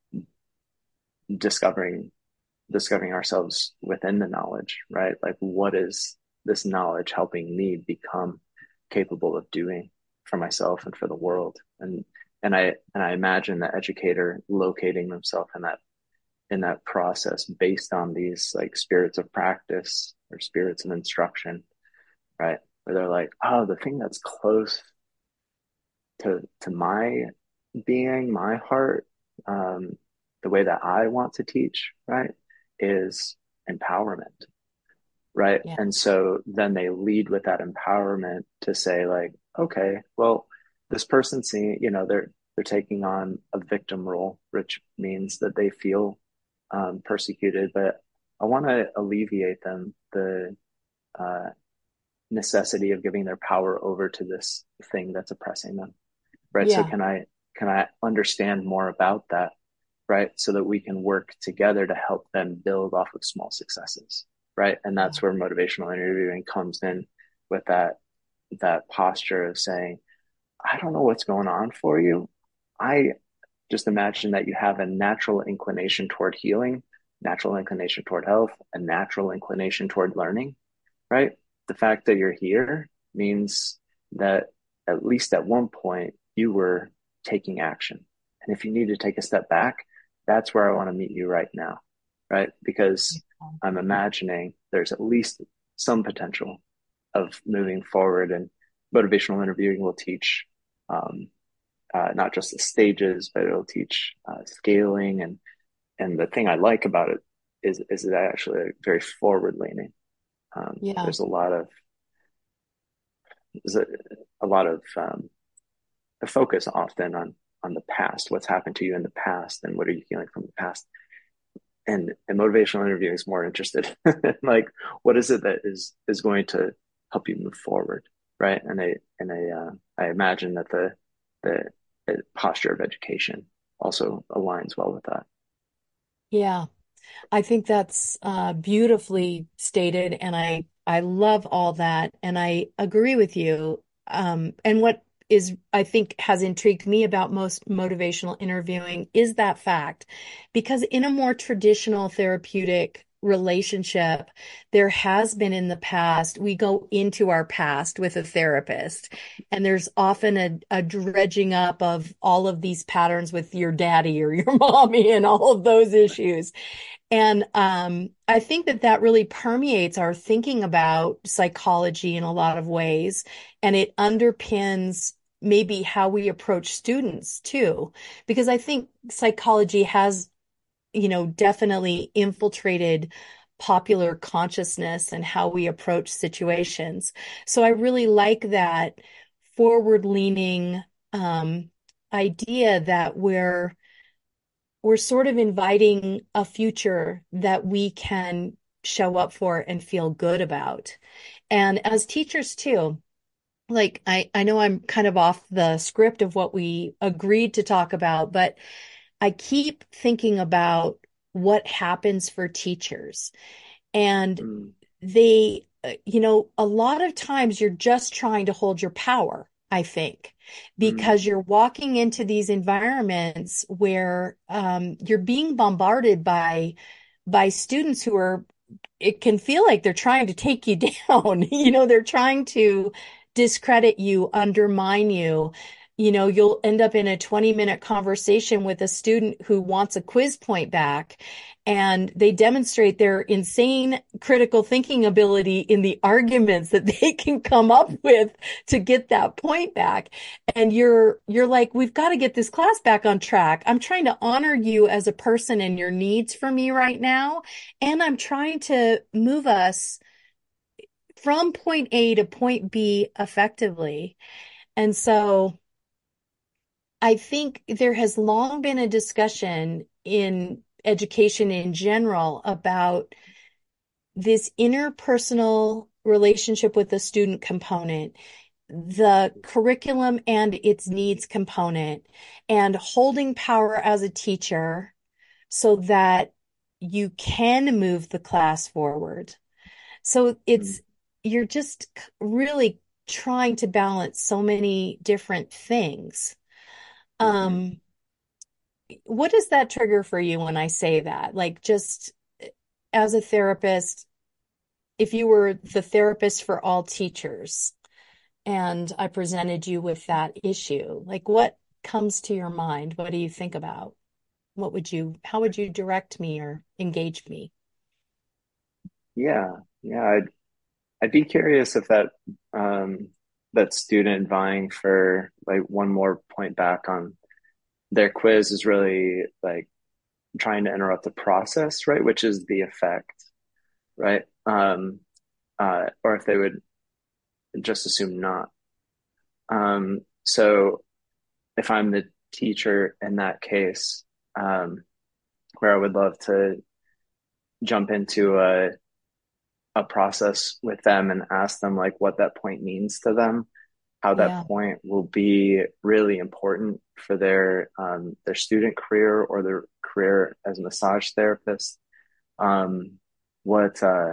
discovering discovering ourselves within the knowledge, right? Like, what is this knowledge helping me become capable of doing for myself and for the world. And and I and I imagine the educator locating themselves in that in that process based on these like spirits of practice or spirits of instruction, right? Where they're like, oh, the thing that's close to to my being, my heart, um, the way that I want to teach, right, is empowerment, right? Yeah. And so then they lead with that empowerment to say, like, okay, well, this person seeing, you know, they're they're taking on a victim role, which means that they feel um, persecuted, but I want to alleviate them the uh, necessity of giving their power over to this thing that's oppressing them, right? So Yeah. can I can I understand more about that, right? So that we can work together to help them build off of small successes, right? And Yeah. that's where motivational interviewing comes in with that that posture of saying, I don't know what's going on for you. I just imagine that you have a natural inclination toward healing, natural inclination toward health, a natural inclination toward learning, right? The fact that you're here means that at least at one point you were taking action. And if you need to take a step back, that's where I want to meet you right now, right? Because I'm imagining there's at least some potential of moving forward, and motivational interviewing will teach um, uh, not just the stages, but it'll teach uh, scaling. And and the thing I like about it is is it actually very forward leaning. Um, Yeah. there's a lot of there's a, a lot of um, the focus often on on the past, what's happened to you in the past, and what are you healing from the past. And, and motivational interviewing is more interested in like what is it that is is going to help you move forward, right? And I and I uh, I imagine that the the posture of education also aligns well with that. Yeah. I think that's uh, beautifully stated, and I I love all that, and I agree with you. Um, and what is I think has intrigued me about most motivational interviewing is that fact, because in a more traditional therapeutic relationship, there has been in the past, we go into our past with a therapist, and there's often a, a dredging up of all of these patterns with your daddy or your mommy and all of those issues. And um, I think that that really permeates our thinking about psychology in a lot of ways. And it underpins maybe how we approach students too. Because I think psychology has, you know, definitely infiltrated popular consciousness and how we approach situations. So I really like that forward leaning um, idea that we're we're sort of inviting a future that we can show up for and feel good about. And as teachers too, like I, I know I'm kind of off the script of what we agreed to talk about, but I keep thinking about what happens for teachers. And Mm, they, uh, you know, a lot of times you're just trying to hold your power, I think, mm, because you're walking into these environments where um, you're being bombarded by by students who are, it can feel like they're trying to take you down. You know, they're trying to discredit you, undermine you. You know, you'll end up in a twenty minute conversation with a student who wants a quiz point back, and they demonstrate their insane critical thinking ability in the arguments that they can come up with to get that point back. And you're, you're like, we've got to get this class back on track. I'm trying to honor you as a person and your needs for me right now. And I'm trying to move us from point A to point B effectively. And so I think there has long been a discussion in education in general about this interpersonal relationship with the student component, the curriculum and its needs component, and holding power as a teacher so that you can move the class forward. So mm, it's, you're just really trying to balance so many different things. mm-hmm. Um, what does that trigger for you when I say that? Like, just as a therapist, if you were the therapist for all teachers and I presented you with that issue, like what comes to your mind? What do you think about? What would you, how would you direct me or engage me? Yeah, yeah. I'd I'd be curious if that um that student vying for like one more point back on their quiz is really like trying to interrupt the process, right? Which is the effect, right? Um, uh, or if they would just assume not. Um, so if I'm the teacher in that case, um, where I would love to jump into a a process with them and ask them like what that point means to them, how that Yeah, point will be really important for their um, their student career or their career as a massage therapist. Um, what uh,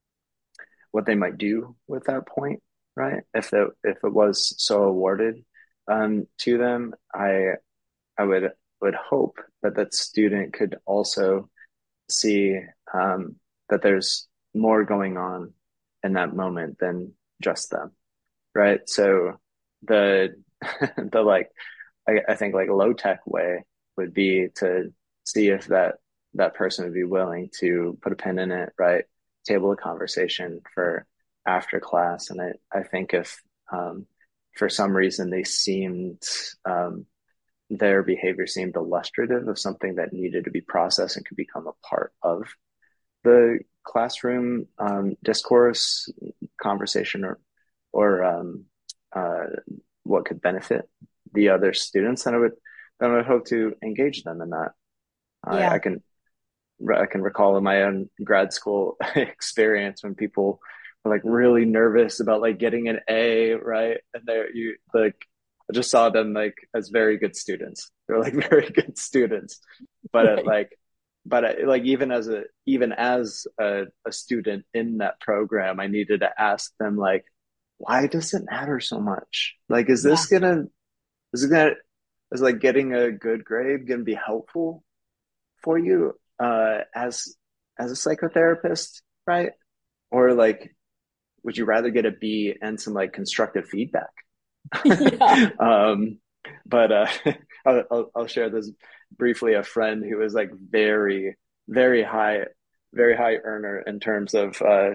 what they might do with that point, right? If it if it was so awarded um, to them, I I would would hope that that student could also see um, that there's more going on in that moment than just them, right? So the the like I, I think like low tech way would be to see if that that person would be willing to put a pin in it, right? Table a conversation for after class. And I, I think if um, for some reason they seemed um, their behavior seemed illustrative of something that needed to be processed and could become a part of the classroom um, discourse, conversation, or or um, uh, what could benefit the other students, then I would then I would hope to engage them in that. I, I yeah, can I can recall in my own grad school experience when people were like really nervous about like getting an A, right? And they're you like I just saw them like as very good students. They're like very good students, but it right. like but I, like even as a even as a, a student in that program, I needed to ask them like, why does it matter so much? Like, is Yeah, this gonna is it gonna is like getting a good grade gonna be helpful for you uh, as as a psychotherapist, right? Or like, would you rather get a B and some like constructive feedback? yeah, um, but uh, I'll, I'll share this briefly. A friend who was like very, very high, very high earner in terms of uh,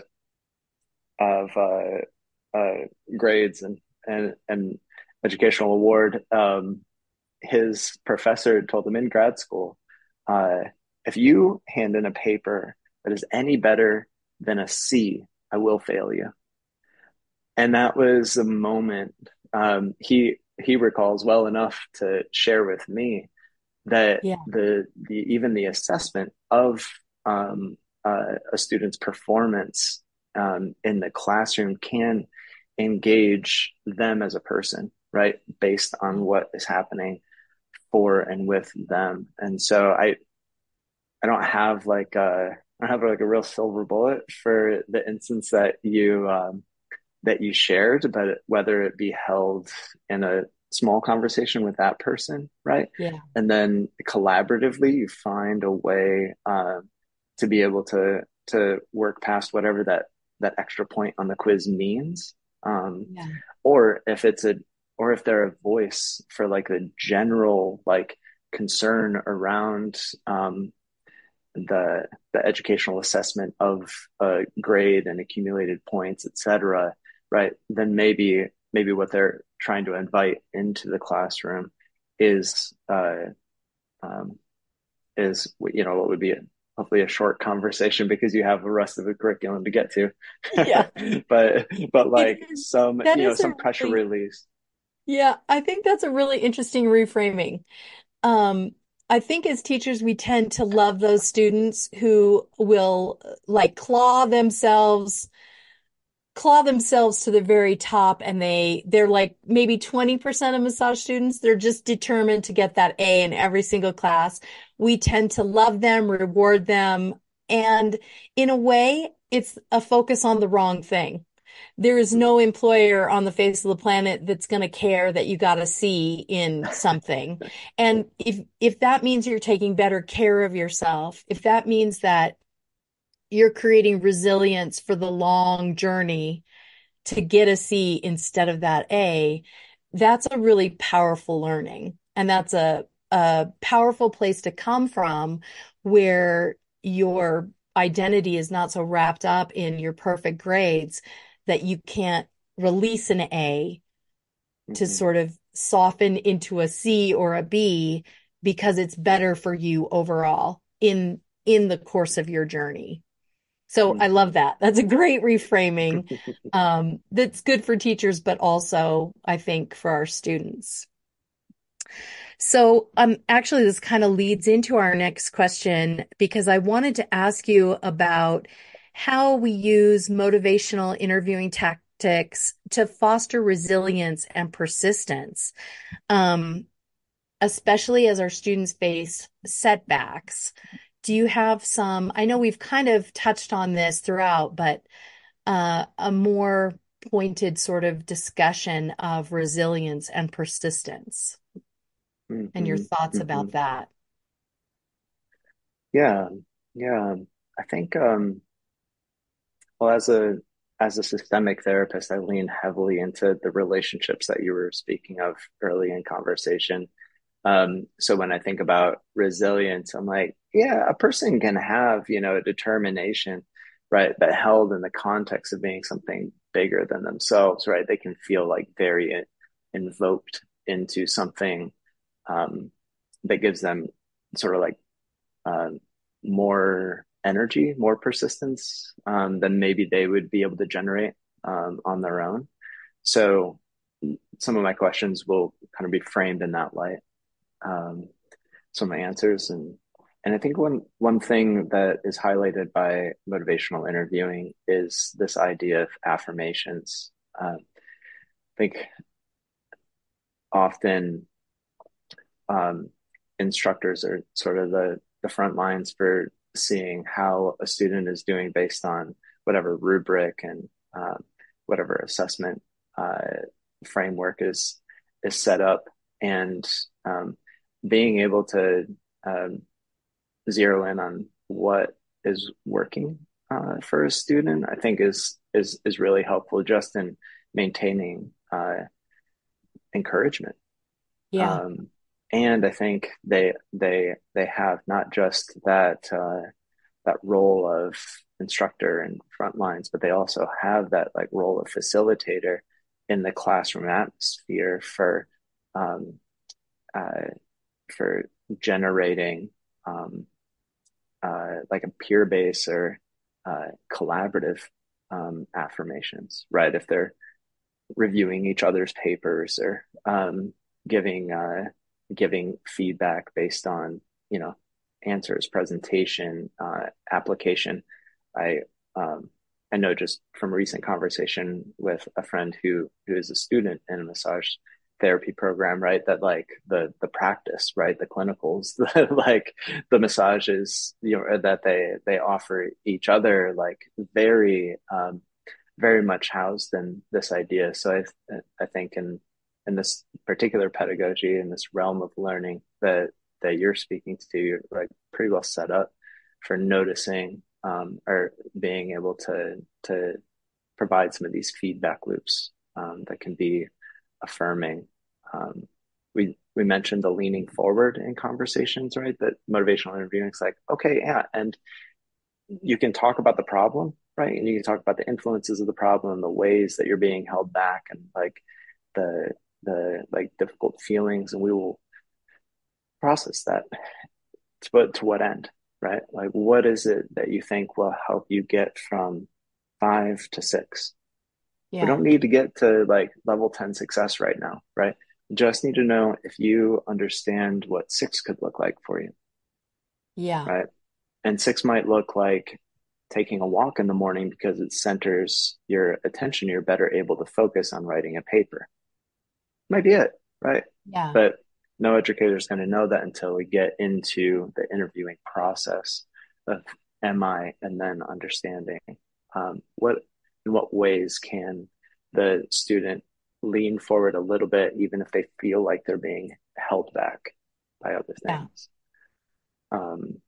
of uh, uh, grades and and and educational award. Um, his professor told him in grad school, uh, if you hand in a paper that is any better than a C, I will fail you. And that was a moment um, he he recalls well enough to share with me that yeah, the the even the assessment of um, uh, a student's performance um, in the classroom can engage them as a person, right, based on what is happening for and with them. And so I I don't have like a I don't have like a real silver bullet for the instance that you um, that you shared, but whether it be held in a small conversation with that person, right? yeah, And then collaboratively, you find a way uh, to be able to to work past whatever that that extra point on the quiz means. Um, yeah, or if it's a or if they're a voice for like the general like concern around um, the the educational assessment of a grade and accumulated points, et cetera, right? Then maybe maybe what they're trying to invite into the classroom is uh, um, is you know what would be a, hopefully a short conversation because you have the rest of the curriculum to get to, yeah. but but It like is, some that you know is a some pressure really, release. yeah, I think that's a really interesting reframing. Um, I think as teachers, we tend to love those students who will uh, like claw themselves claw themselves to the very top and they they're like maybe twenty percent of massage students. They're just determined to get that A in every single class. We tend to love them, reward them, and in a way, it's a focus on the wrong thing. There is no employer on the face of the planet that's going to care that you got a C in something. And if if that means you're taking better care of yourself, if that means that you're creating resilience for the long journey to get a C instead of that A, that's a really powerful learning. And that's a, a powerful place to come from where your identity is not so wrapped up in your perfect grades that you can't release an A to Hmm. sort of soften into a C or a B because it's better for you overall in in the course of your journey. So I Hmm. love that. That's a great reframing. Um, that's good for teachers, but also I think for our students. So um, actually, this kind of leads into our next question because I wanted to ask you about how we use motivational interviewing tactics to foster resilience and persistence, um, especially as our students face setbacks. Do you have some? I know we've kind of touched on this throughout, but uh, a more pointed sort of discussion of resilience and persistence and your Hmm. thoughts Hmm. about that. Yeah, yeah. I think um, well, as a as a systemic therapist, I lean heavily into the relationships that you were speaking of early in conversation. Um, so when I think about resilience, I'm like, yeah, a person can have, you know, a determination, right, but held in the context of being something bigger than themselves, right? They can feel like very in- invoked into something um, that gives them sort of like um, more energy, more persistence um, than maybe they would be able to generate um, on their own. So some of my questions will kind of be framed in that light. Um, some of my answers and and I think one one thing that is highlighted by motivational interviewing is this idea of affirmations. Uh, I think often um, instructors are sort of the the front lines for seeing how a student is doing based on whatever rubric and uh, whatever assessment uh, framework is is set up, and um, being able to um, zero in on what is working uh, for a student, I think is is is really helpful just in maintaining uh, encouragement. Yeah. Um, and I think they they they have not just that uh, that role of instructor and front lines, but they also have that like role of facilitator in the classroom atmosphere for um, uh, for generating um, uh, like a peer base or uh, collaborative um, affirmations, right? If they're reviewing each other's papers or um, giving uh, giving feedback based on you know answers, presentation, uh, application. I um, I know just from recent conversation with a friend who who is a student in a massage therapy program, right? That like the the practice, right? The clinicals, the, like the massages, you know, that they they offer each other, like very um, very much housed in this idea. So I I think in in this particular pedagogy in this realm of learning that that you're speaking to, you're like pretty well set up for noticing um, or being able to to provide some of these feedback loops um, that can be affirming. Um, we we mentioned the leaning forward in conversations, right? That motivational interviewing is like, okay, yeah, and you can talk about the problem, right? And you can talk about the influences of the problem, the ways that you're being held back, and like the the like difficult feelings, and we will process that. But to what end, right? Like, what is it that you think will help you get from five to six? We Yeah. don't need to get to like level ten success right now, right? You just need to know if you understand what six could look like for you, Yeah. right? And six might look like taking a walk in the morning because it centers your attention. You're better able to focus on writing a paper. Might be it, right? Yeah. But no educator is going to know that until we get into the interviewing process of am I, and then understanding um, what in what ways can the student lean forward a little bit, even if they feel like they're being held back by other Yeah. things. Um,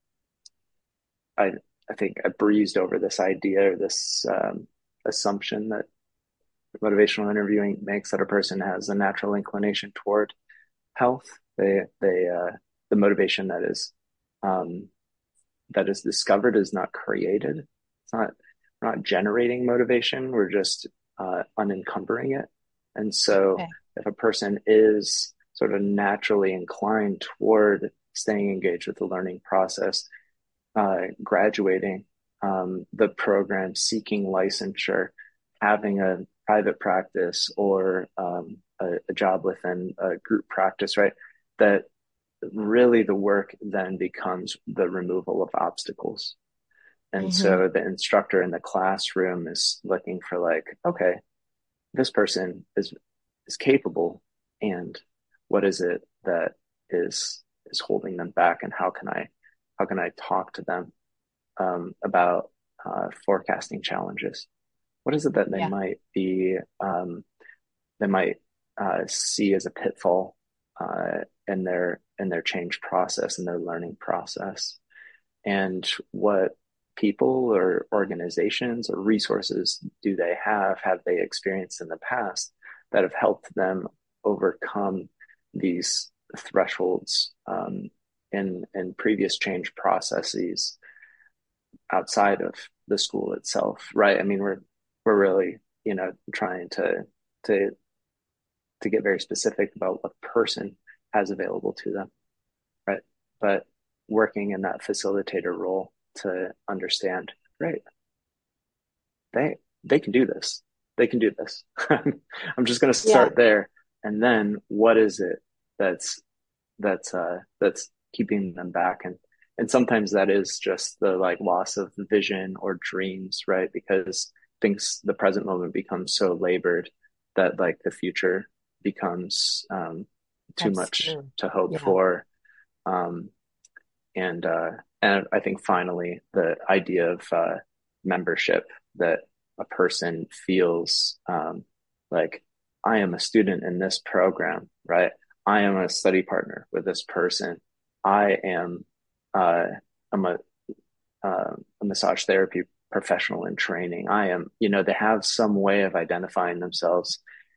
I I think I breezed over this idea or this um, assumption that motivational interviewing makes that a person has a natural inclination toward health. They they uh, the motivation that is um, that is discovered is not created. It's not we're not generating motivation. We're just uh, unencumbering it. And so, Okay. if a person is sort of naturally inclined toward staying engaged with the learning process, uh, graduating um, the program, seeking licensure, having a private practice or um, a, a job within a group practice, right? That really the work then becomes the removal of obstacles. And Hmm. so the instructor in the classroom is looking for like, okay, this person is is capable, and what is it that is is holding them back, and how can I how can I talk to them um, about uh, forecasting challenges? What is it that they Yeah. might be um, they might uh, see as a pitfall uh, in their in their change process and their learning process, and what people or organizations or resources do they have have they experienced in the past that have helped them overcome these thresholds um, in in previous change processes outside of the school itself, right? I mean, we're we're really, you know, trying to to to get very specific about what person has available to them, right? But working in that facilitator role to understand, right, they they can do this. They can do this. I'm just going to Yeah. start there, and then what is it that's that's uh that's keeping them back, and and sometimes that is just the like loss of vision or dreams, right? Because things the present moment becomes so labored that like the future becomes um too much Obscure. to hope Yeah. for. um and uh and I think finally the idea of uh membership, that a person feels um like, I am a student in this program, right? I am a study partner with this person. I am uh, I'm a, uh, a massage therapy professional in training. I am, you know, they have some way of identifying themselves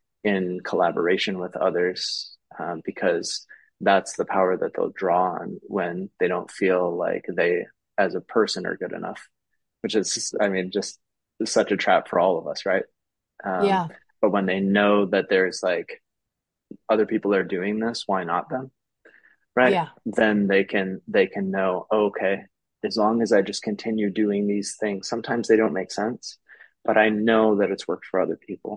in collaboration with others, um, because that's the power that they'll draw on when they don't feel like they, as a person, are good enough, which is, I mean, just such a trap for all of us, right? Um, Yeah. but when they know that there's like other people that are doing this, why not them? Right? Yeah. Then they can they can know, oh, okay, as long as I just continue doing these things, sometimes they don't make sense, but I know that it's worked for other people.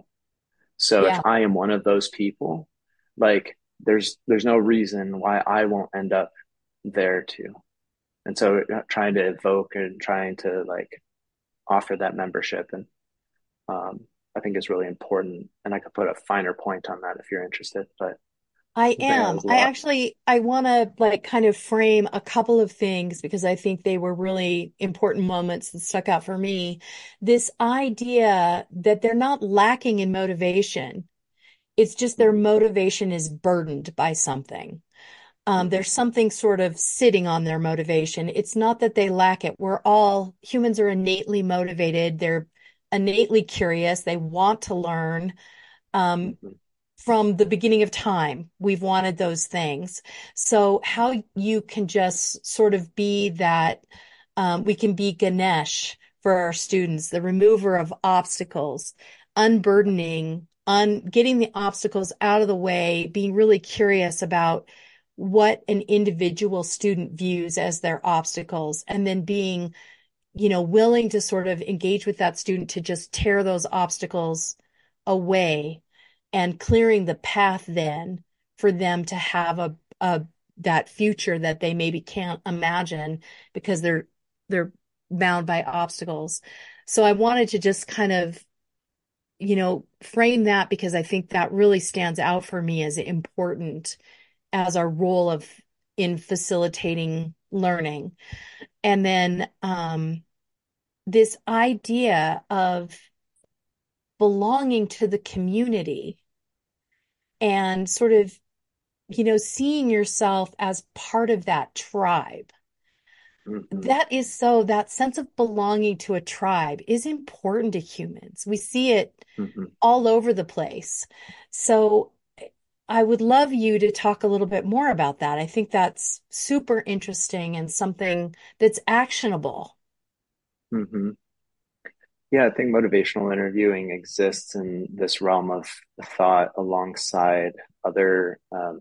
So if Yeah. I am one of those people, like there's there's no reason why I won't end up there too. And so uh, trying to evoke and trying to like offer that membership, and um, I think is really important. And I could put a finer point on that if you're interested, but I I think that am. was a I lot. actually I want to like kind of frame a couple of things because I think they were really important moments that stuck out for me. This idea that they're not lacking in motivation. It's just their Mm-hmm. motivation is burdened by something. Um, Mm-hmm. there's something sort of sitting on their motivation. It's not that they lack it. We're all humans are innately motivated. They're innately curious. They want to learn. Um, Mm-hmm. from the beginning of time, we've wanted those things. So how you can just sort of be that, um, we can be Ganesh for our students, the remover of obstacles, unburdening, un getting the obstacles out of the way, being really curious about what an individual student views as their obstacles, and then being, you know, willing to sort of engage with that student to just tear those obstacles away and clearing the path then for them to have a, a that future that they maybe can't imagine because they're they're bound by obstacles. So I wanted to just kind of, you know, frame that because I think that really stands out for me as important as our role of in facilitating learning. And then um this idea of belonging to the community and sort of, you know, seeing yourself as part of that tribe. hmm That is so, that sense of belonging to a tribe is important to humans. We see it hmm all over the place. So I would love you to talk a little bit more about that. I think that's super interesting and something that's actionable. hmm Yeah, I think motivational interviewing exists in this realm of thought alongside other um,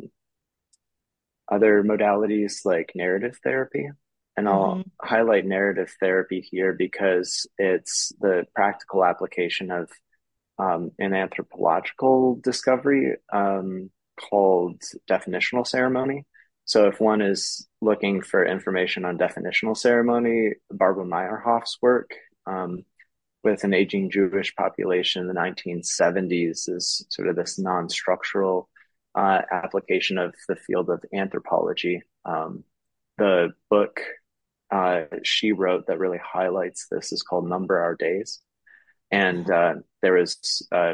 other modalities like narrative therapy. And I'll Hmm. highlight narrative therapy here because it's the practical application of um, an anthropological discovery um, called definitional ceremony. So, if one is looking for information on definitional ceremony, Barbara Meyerhoff's work um, with an aging Jewish population in the nineteen seventies is sort of this non structural uh, application of the field of anthropology. Um, the book uh, she wrote that really highlights this is called Number Our Days. And uh, there is uh,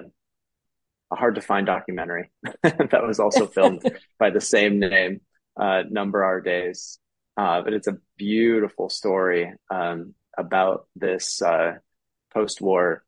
a hard to find documentary that was also filmed by the same name, uh, Number Our Days. Uh, but it's a beautiful story um, about this uh, post-war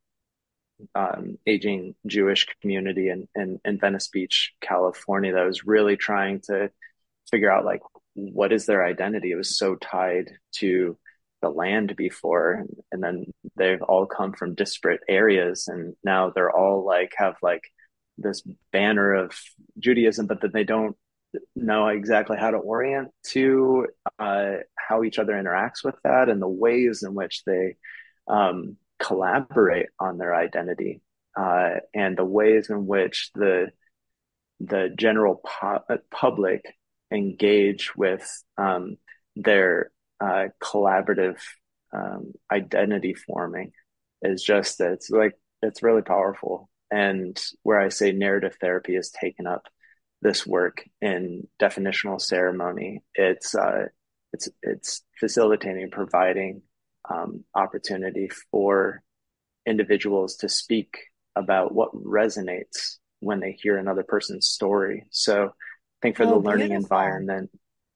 um, aging Jewish community in, in, in Venice Beach, California, that was really trying to figure out like what is their identity. It was so tied to the land before, and, and then they've all come from disparate areas, and now they're all like have like this banner of Judaism, but then they don't know exactly how to orient to uh, how each other interacts with that and the ways in which they um, collaborate on their identity uh, and the ways in which the the general pu- public engage with um, their uh, collaborative um, identity forming is just it's like it's really powerful. And where I say narrative therapy has taken up this work in definitional ceremony, it's uh, it's it's facilitating, providing um, opportunity for individuals to speak about what resonates when they hear another person's story. So I think for the Oh, learning beautiful. environment,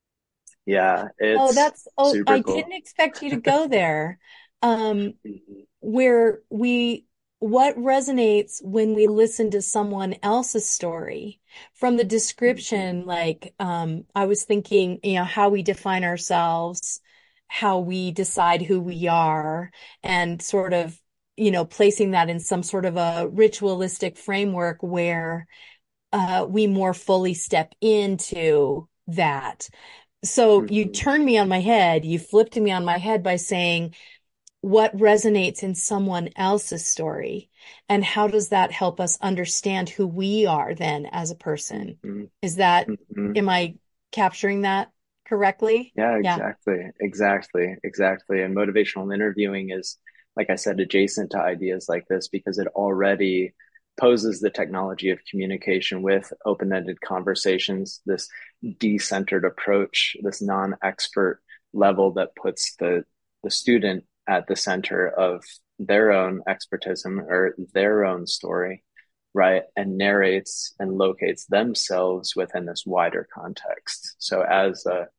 yeah, Oh, it's that's, oh, super I didn't cool. expect you to go there. Um, Mhm, where we what resonates when we listen to someone else's story from the mhm, description, like um I was thinking, you know, how we define ourselves, how we decide who we are, and sort of, you know, placing that in some sort of a ritualistic framework where uh we more fully step into that. So you mhm, turned me on my head, you flipped me on my head by saying what resonates in someone else's story, and how does that help us understand who we are then as a person? mhm, Is that, mhm. am I capturing that correctly? Yeah, Yeah. exactly, exactly, exactly. And motivational interviewing is, like I said, adjacent to ideas like this because it already poses the technology of communication with open-ended conversations, this decentered approach, this non-expert level that puts the the student at the center of their own expertism or their own story, right? And narrates and locates themselves within this wider context. So as a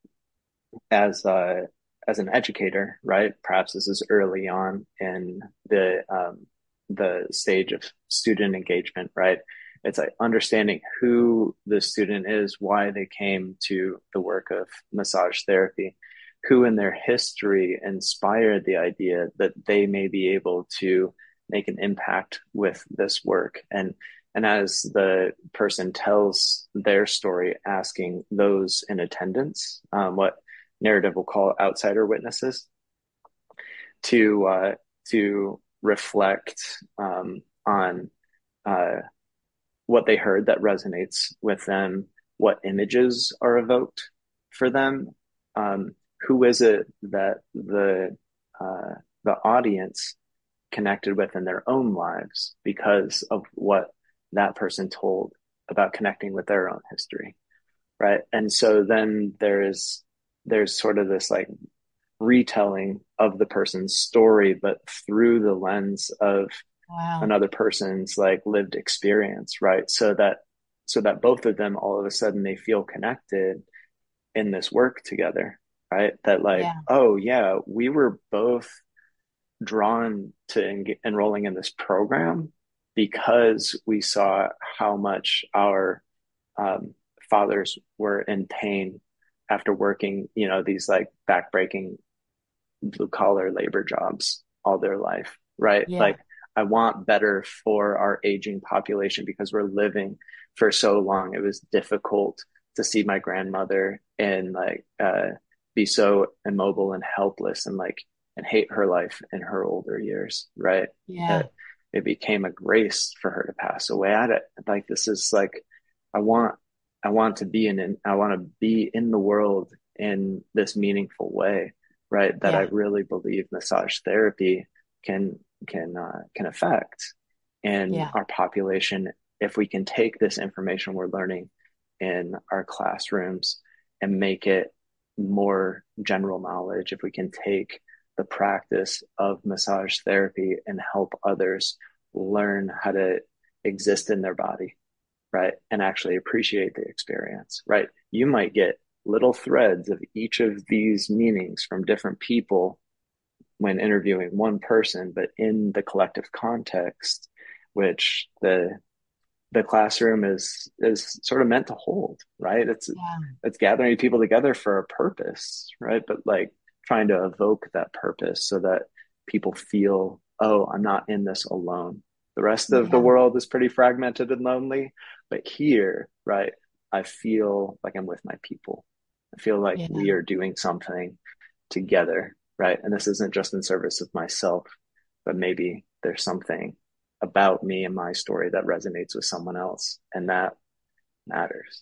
as a as an educator, right? Perhaps this is early on in the um, the stage of student engagement, right? It's like understanding who the student is, why they came to the work of massage therapy, who in their history inspired the idea that they may be able to make an impact with this work. And and as the person tells their story, asking those in attendance, um, what narrative will call outsider witnesses to uh, to reflect um, on uh, what they heard that resonates with them, what images are evoked for them, um, who is it that the uh, the audience connected with in their own lives because of what that person told about connecting with their own history, right? And so then there's there's sort of this like retelling of the person's story, but through the lens of Wow. another person's like lived experience, right? So that so that both of them all of a sudden they feel connected in this work together. right? That like, Yeah. oh yeah, we were both drawn to en enrolling in this program because we saw how much our um, fathers were in pain after working, you know, these like backbreaking blue collar labor jobs all their life, right? Yeah. Like, I want better for our aging population because we're living for so long. It was difficult to see my grandmother and like uh, be so immobile and helpless and like and hate her life in her older years, right? Yeah. That it became a grace for her to pass away at it. Like this is like I want I want to be in I want to be in the world in this meaningful way, right? That I Yeah. really believe massage therapy can can uh, can affect in Yeah. our population if we can take this information we're learning in our classrooms and make it more general knowledge. If we can take the practice of massage therapy and help others learn how to exist in their body, right? And actually appreciate the experience, right? You might get little threads of each of these meanings from different people when interviewing one person, but in the collective context, which the the classroom is is sort of meant to hold, right? It's Yeah. it's gathering people together for a purpose, right? But like trying to evoke that purpose so that people feel, oh, I'm not in this alone. The rest of the Yeah. world is pretty fragmented and lonely, but here, right, I feel like I'm with my people. I feel like Yeah. we are doing something together, right? And this isn't just in service of myself, but maybe there's something about me and my story that resonates with someone else, and that matters.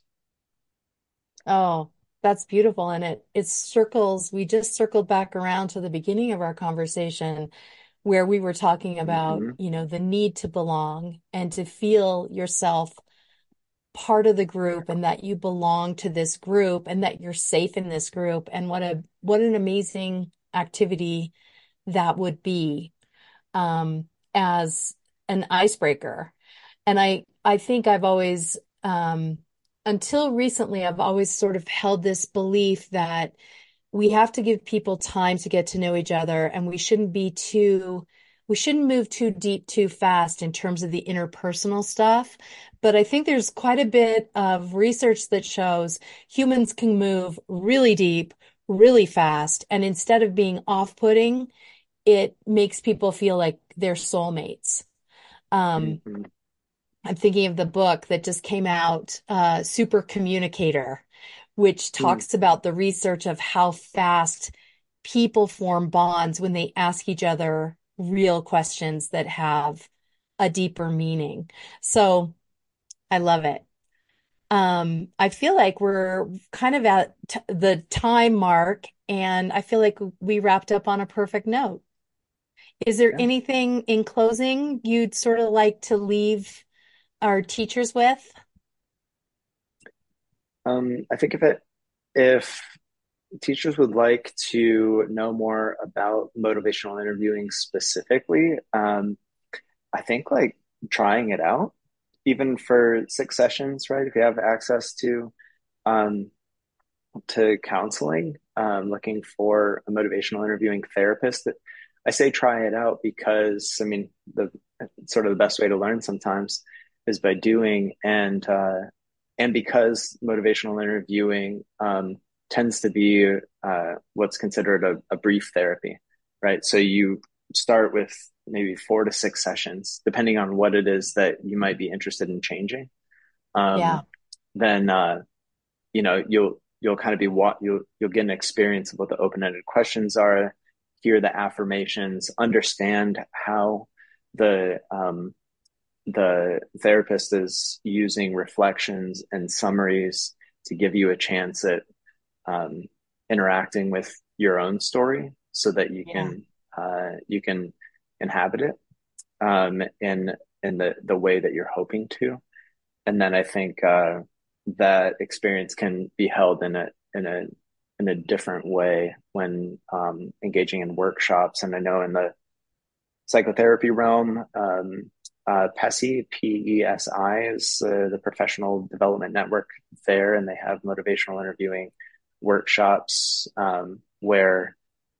Oh, that's beautiful. And it it circles, we just circled back around to the beginning of our conversation where we were talking about, Mm-hmm. you know, the need to belong and to feel yourself part of the group and that you belong to this group and that you're safe in this group. And what a what an amazing activity that would be um, as an icebreaker. And I I think I've always um, until recently I've always sort of held this belief that we have to give people time to get to know each other and we shouldn't be too we shouldn't move too deep too fast in terms of the interpersonal stuff. But I think there's quite a bit of research that shows humans can move really deep, really fast, and instead of being off-putting, it makes people feel like they're soulmates. Um, Mm-hmm. I'm thinking of the book that just came out, uh, Super Communicator, which Mm-hmm. talks about the research of how fast people form bonds when they ask each other real questions that have a deeper meaning. So I love it. Um, I feel like we're kind of at t the time mark, and I feel like we wrapped up on a perfect note. Is there Yeah. anything in closing you'd sort of like to leave our teachers with? Um, I think if it if teachers would like to know more about motivational interviewing specifically, um, I think like trying it out, even for six sessions, right? If you have access to um, to counseling, um, looking for a motivational interviewing therapist. That I say try it out because I mean the sort of the best way to learn sometimes is by doing, and uh, and because motivational interviewing um, tends to be uh, what's considered a, a brief therapy, right? So you start with maybe four to six sessions, depending on what it is that you might be interested in changing. Yeah, Um, then uh, you know you'll you'll kind of be what you'll you'll get an experience of what the open-ended questions are, hear the affirmations, understand how the um, the therapist is using reflections and summaries to give you a chance at um, interacting with your own story so that you yeah, can uh, you can inhabit it um, in in the the way that you're hoping to. And then I think uh, that experience can be held in a in a in a different way when um, engaging in workshops. And I know in the psychotherapy realm, um, uh, PESI, P E S I is uh, the professional development network there, and they have motivational interviewing workshops um, where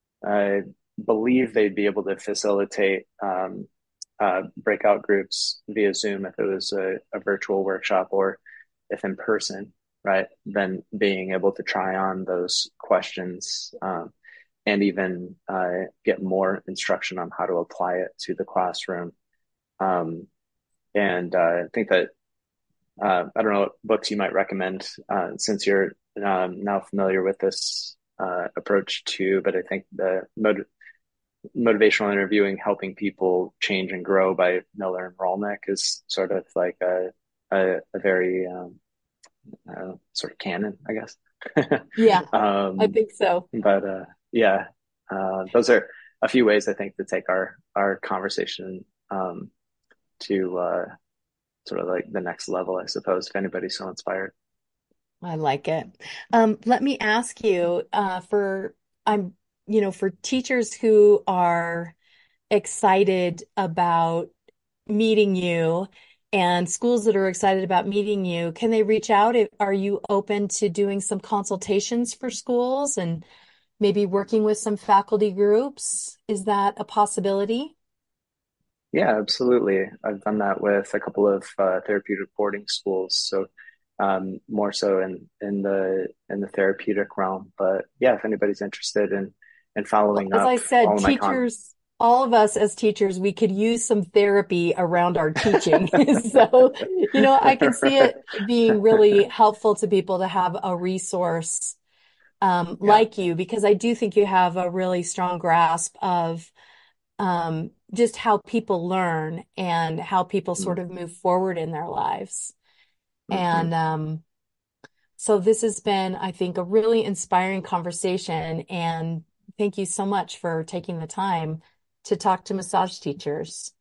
I believe they'd be able to facilitate um, uh, breakout groups via Zoom if it was a, a virtual workshop, or if in person, right? Then being able to try on those questions um, and even uh, get more instruction on how to apply it to the classroom. Um, and uh, I think that uh, I don't know what books you might recommend uh, since you're um, now familiar with this uh, approach too, but I think the mot- motivational interviewing, helping people change and grow by Miller and Rolnick is sort of like a a, a very um, uh, sort of canon, I guess. Yeah, I um, think so. but uh, yeah, uh, those are a few ways I think to take our our conversation um, to uh, sort of like the next level, I suppose, if anybody's so inspired. I like it. Um, let me ask you, uh, for I'm, you know, for teachers who are excited about meeting you and schools that are excited about meeting you, can they reach out? If- Are you open to doing some consultations for schools and maybe working with some faculty groups? Is that a possibility? Yeah, absolutely. I've done that with a couple of uh, therapeutic boarding schools, so um, more so in in the in the therapeutic realm. But yeah, if anybody's interested in in Well, following as I up said, all of my con, teachers, all of us as teachers, we could use some therapy around our teaching. So, you know, I can see it being really helpful to people to have a resource um, yeah, like you, because I do think you have a really strong grasp of um, just how people learn and how people sort of move forward in their lives. mm-hmm. And um, so this has been, I think, a really inspiring conversation. And thank you so much for taking the time to talk to massage teachers.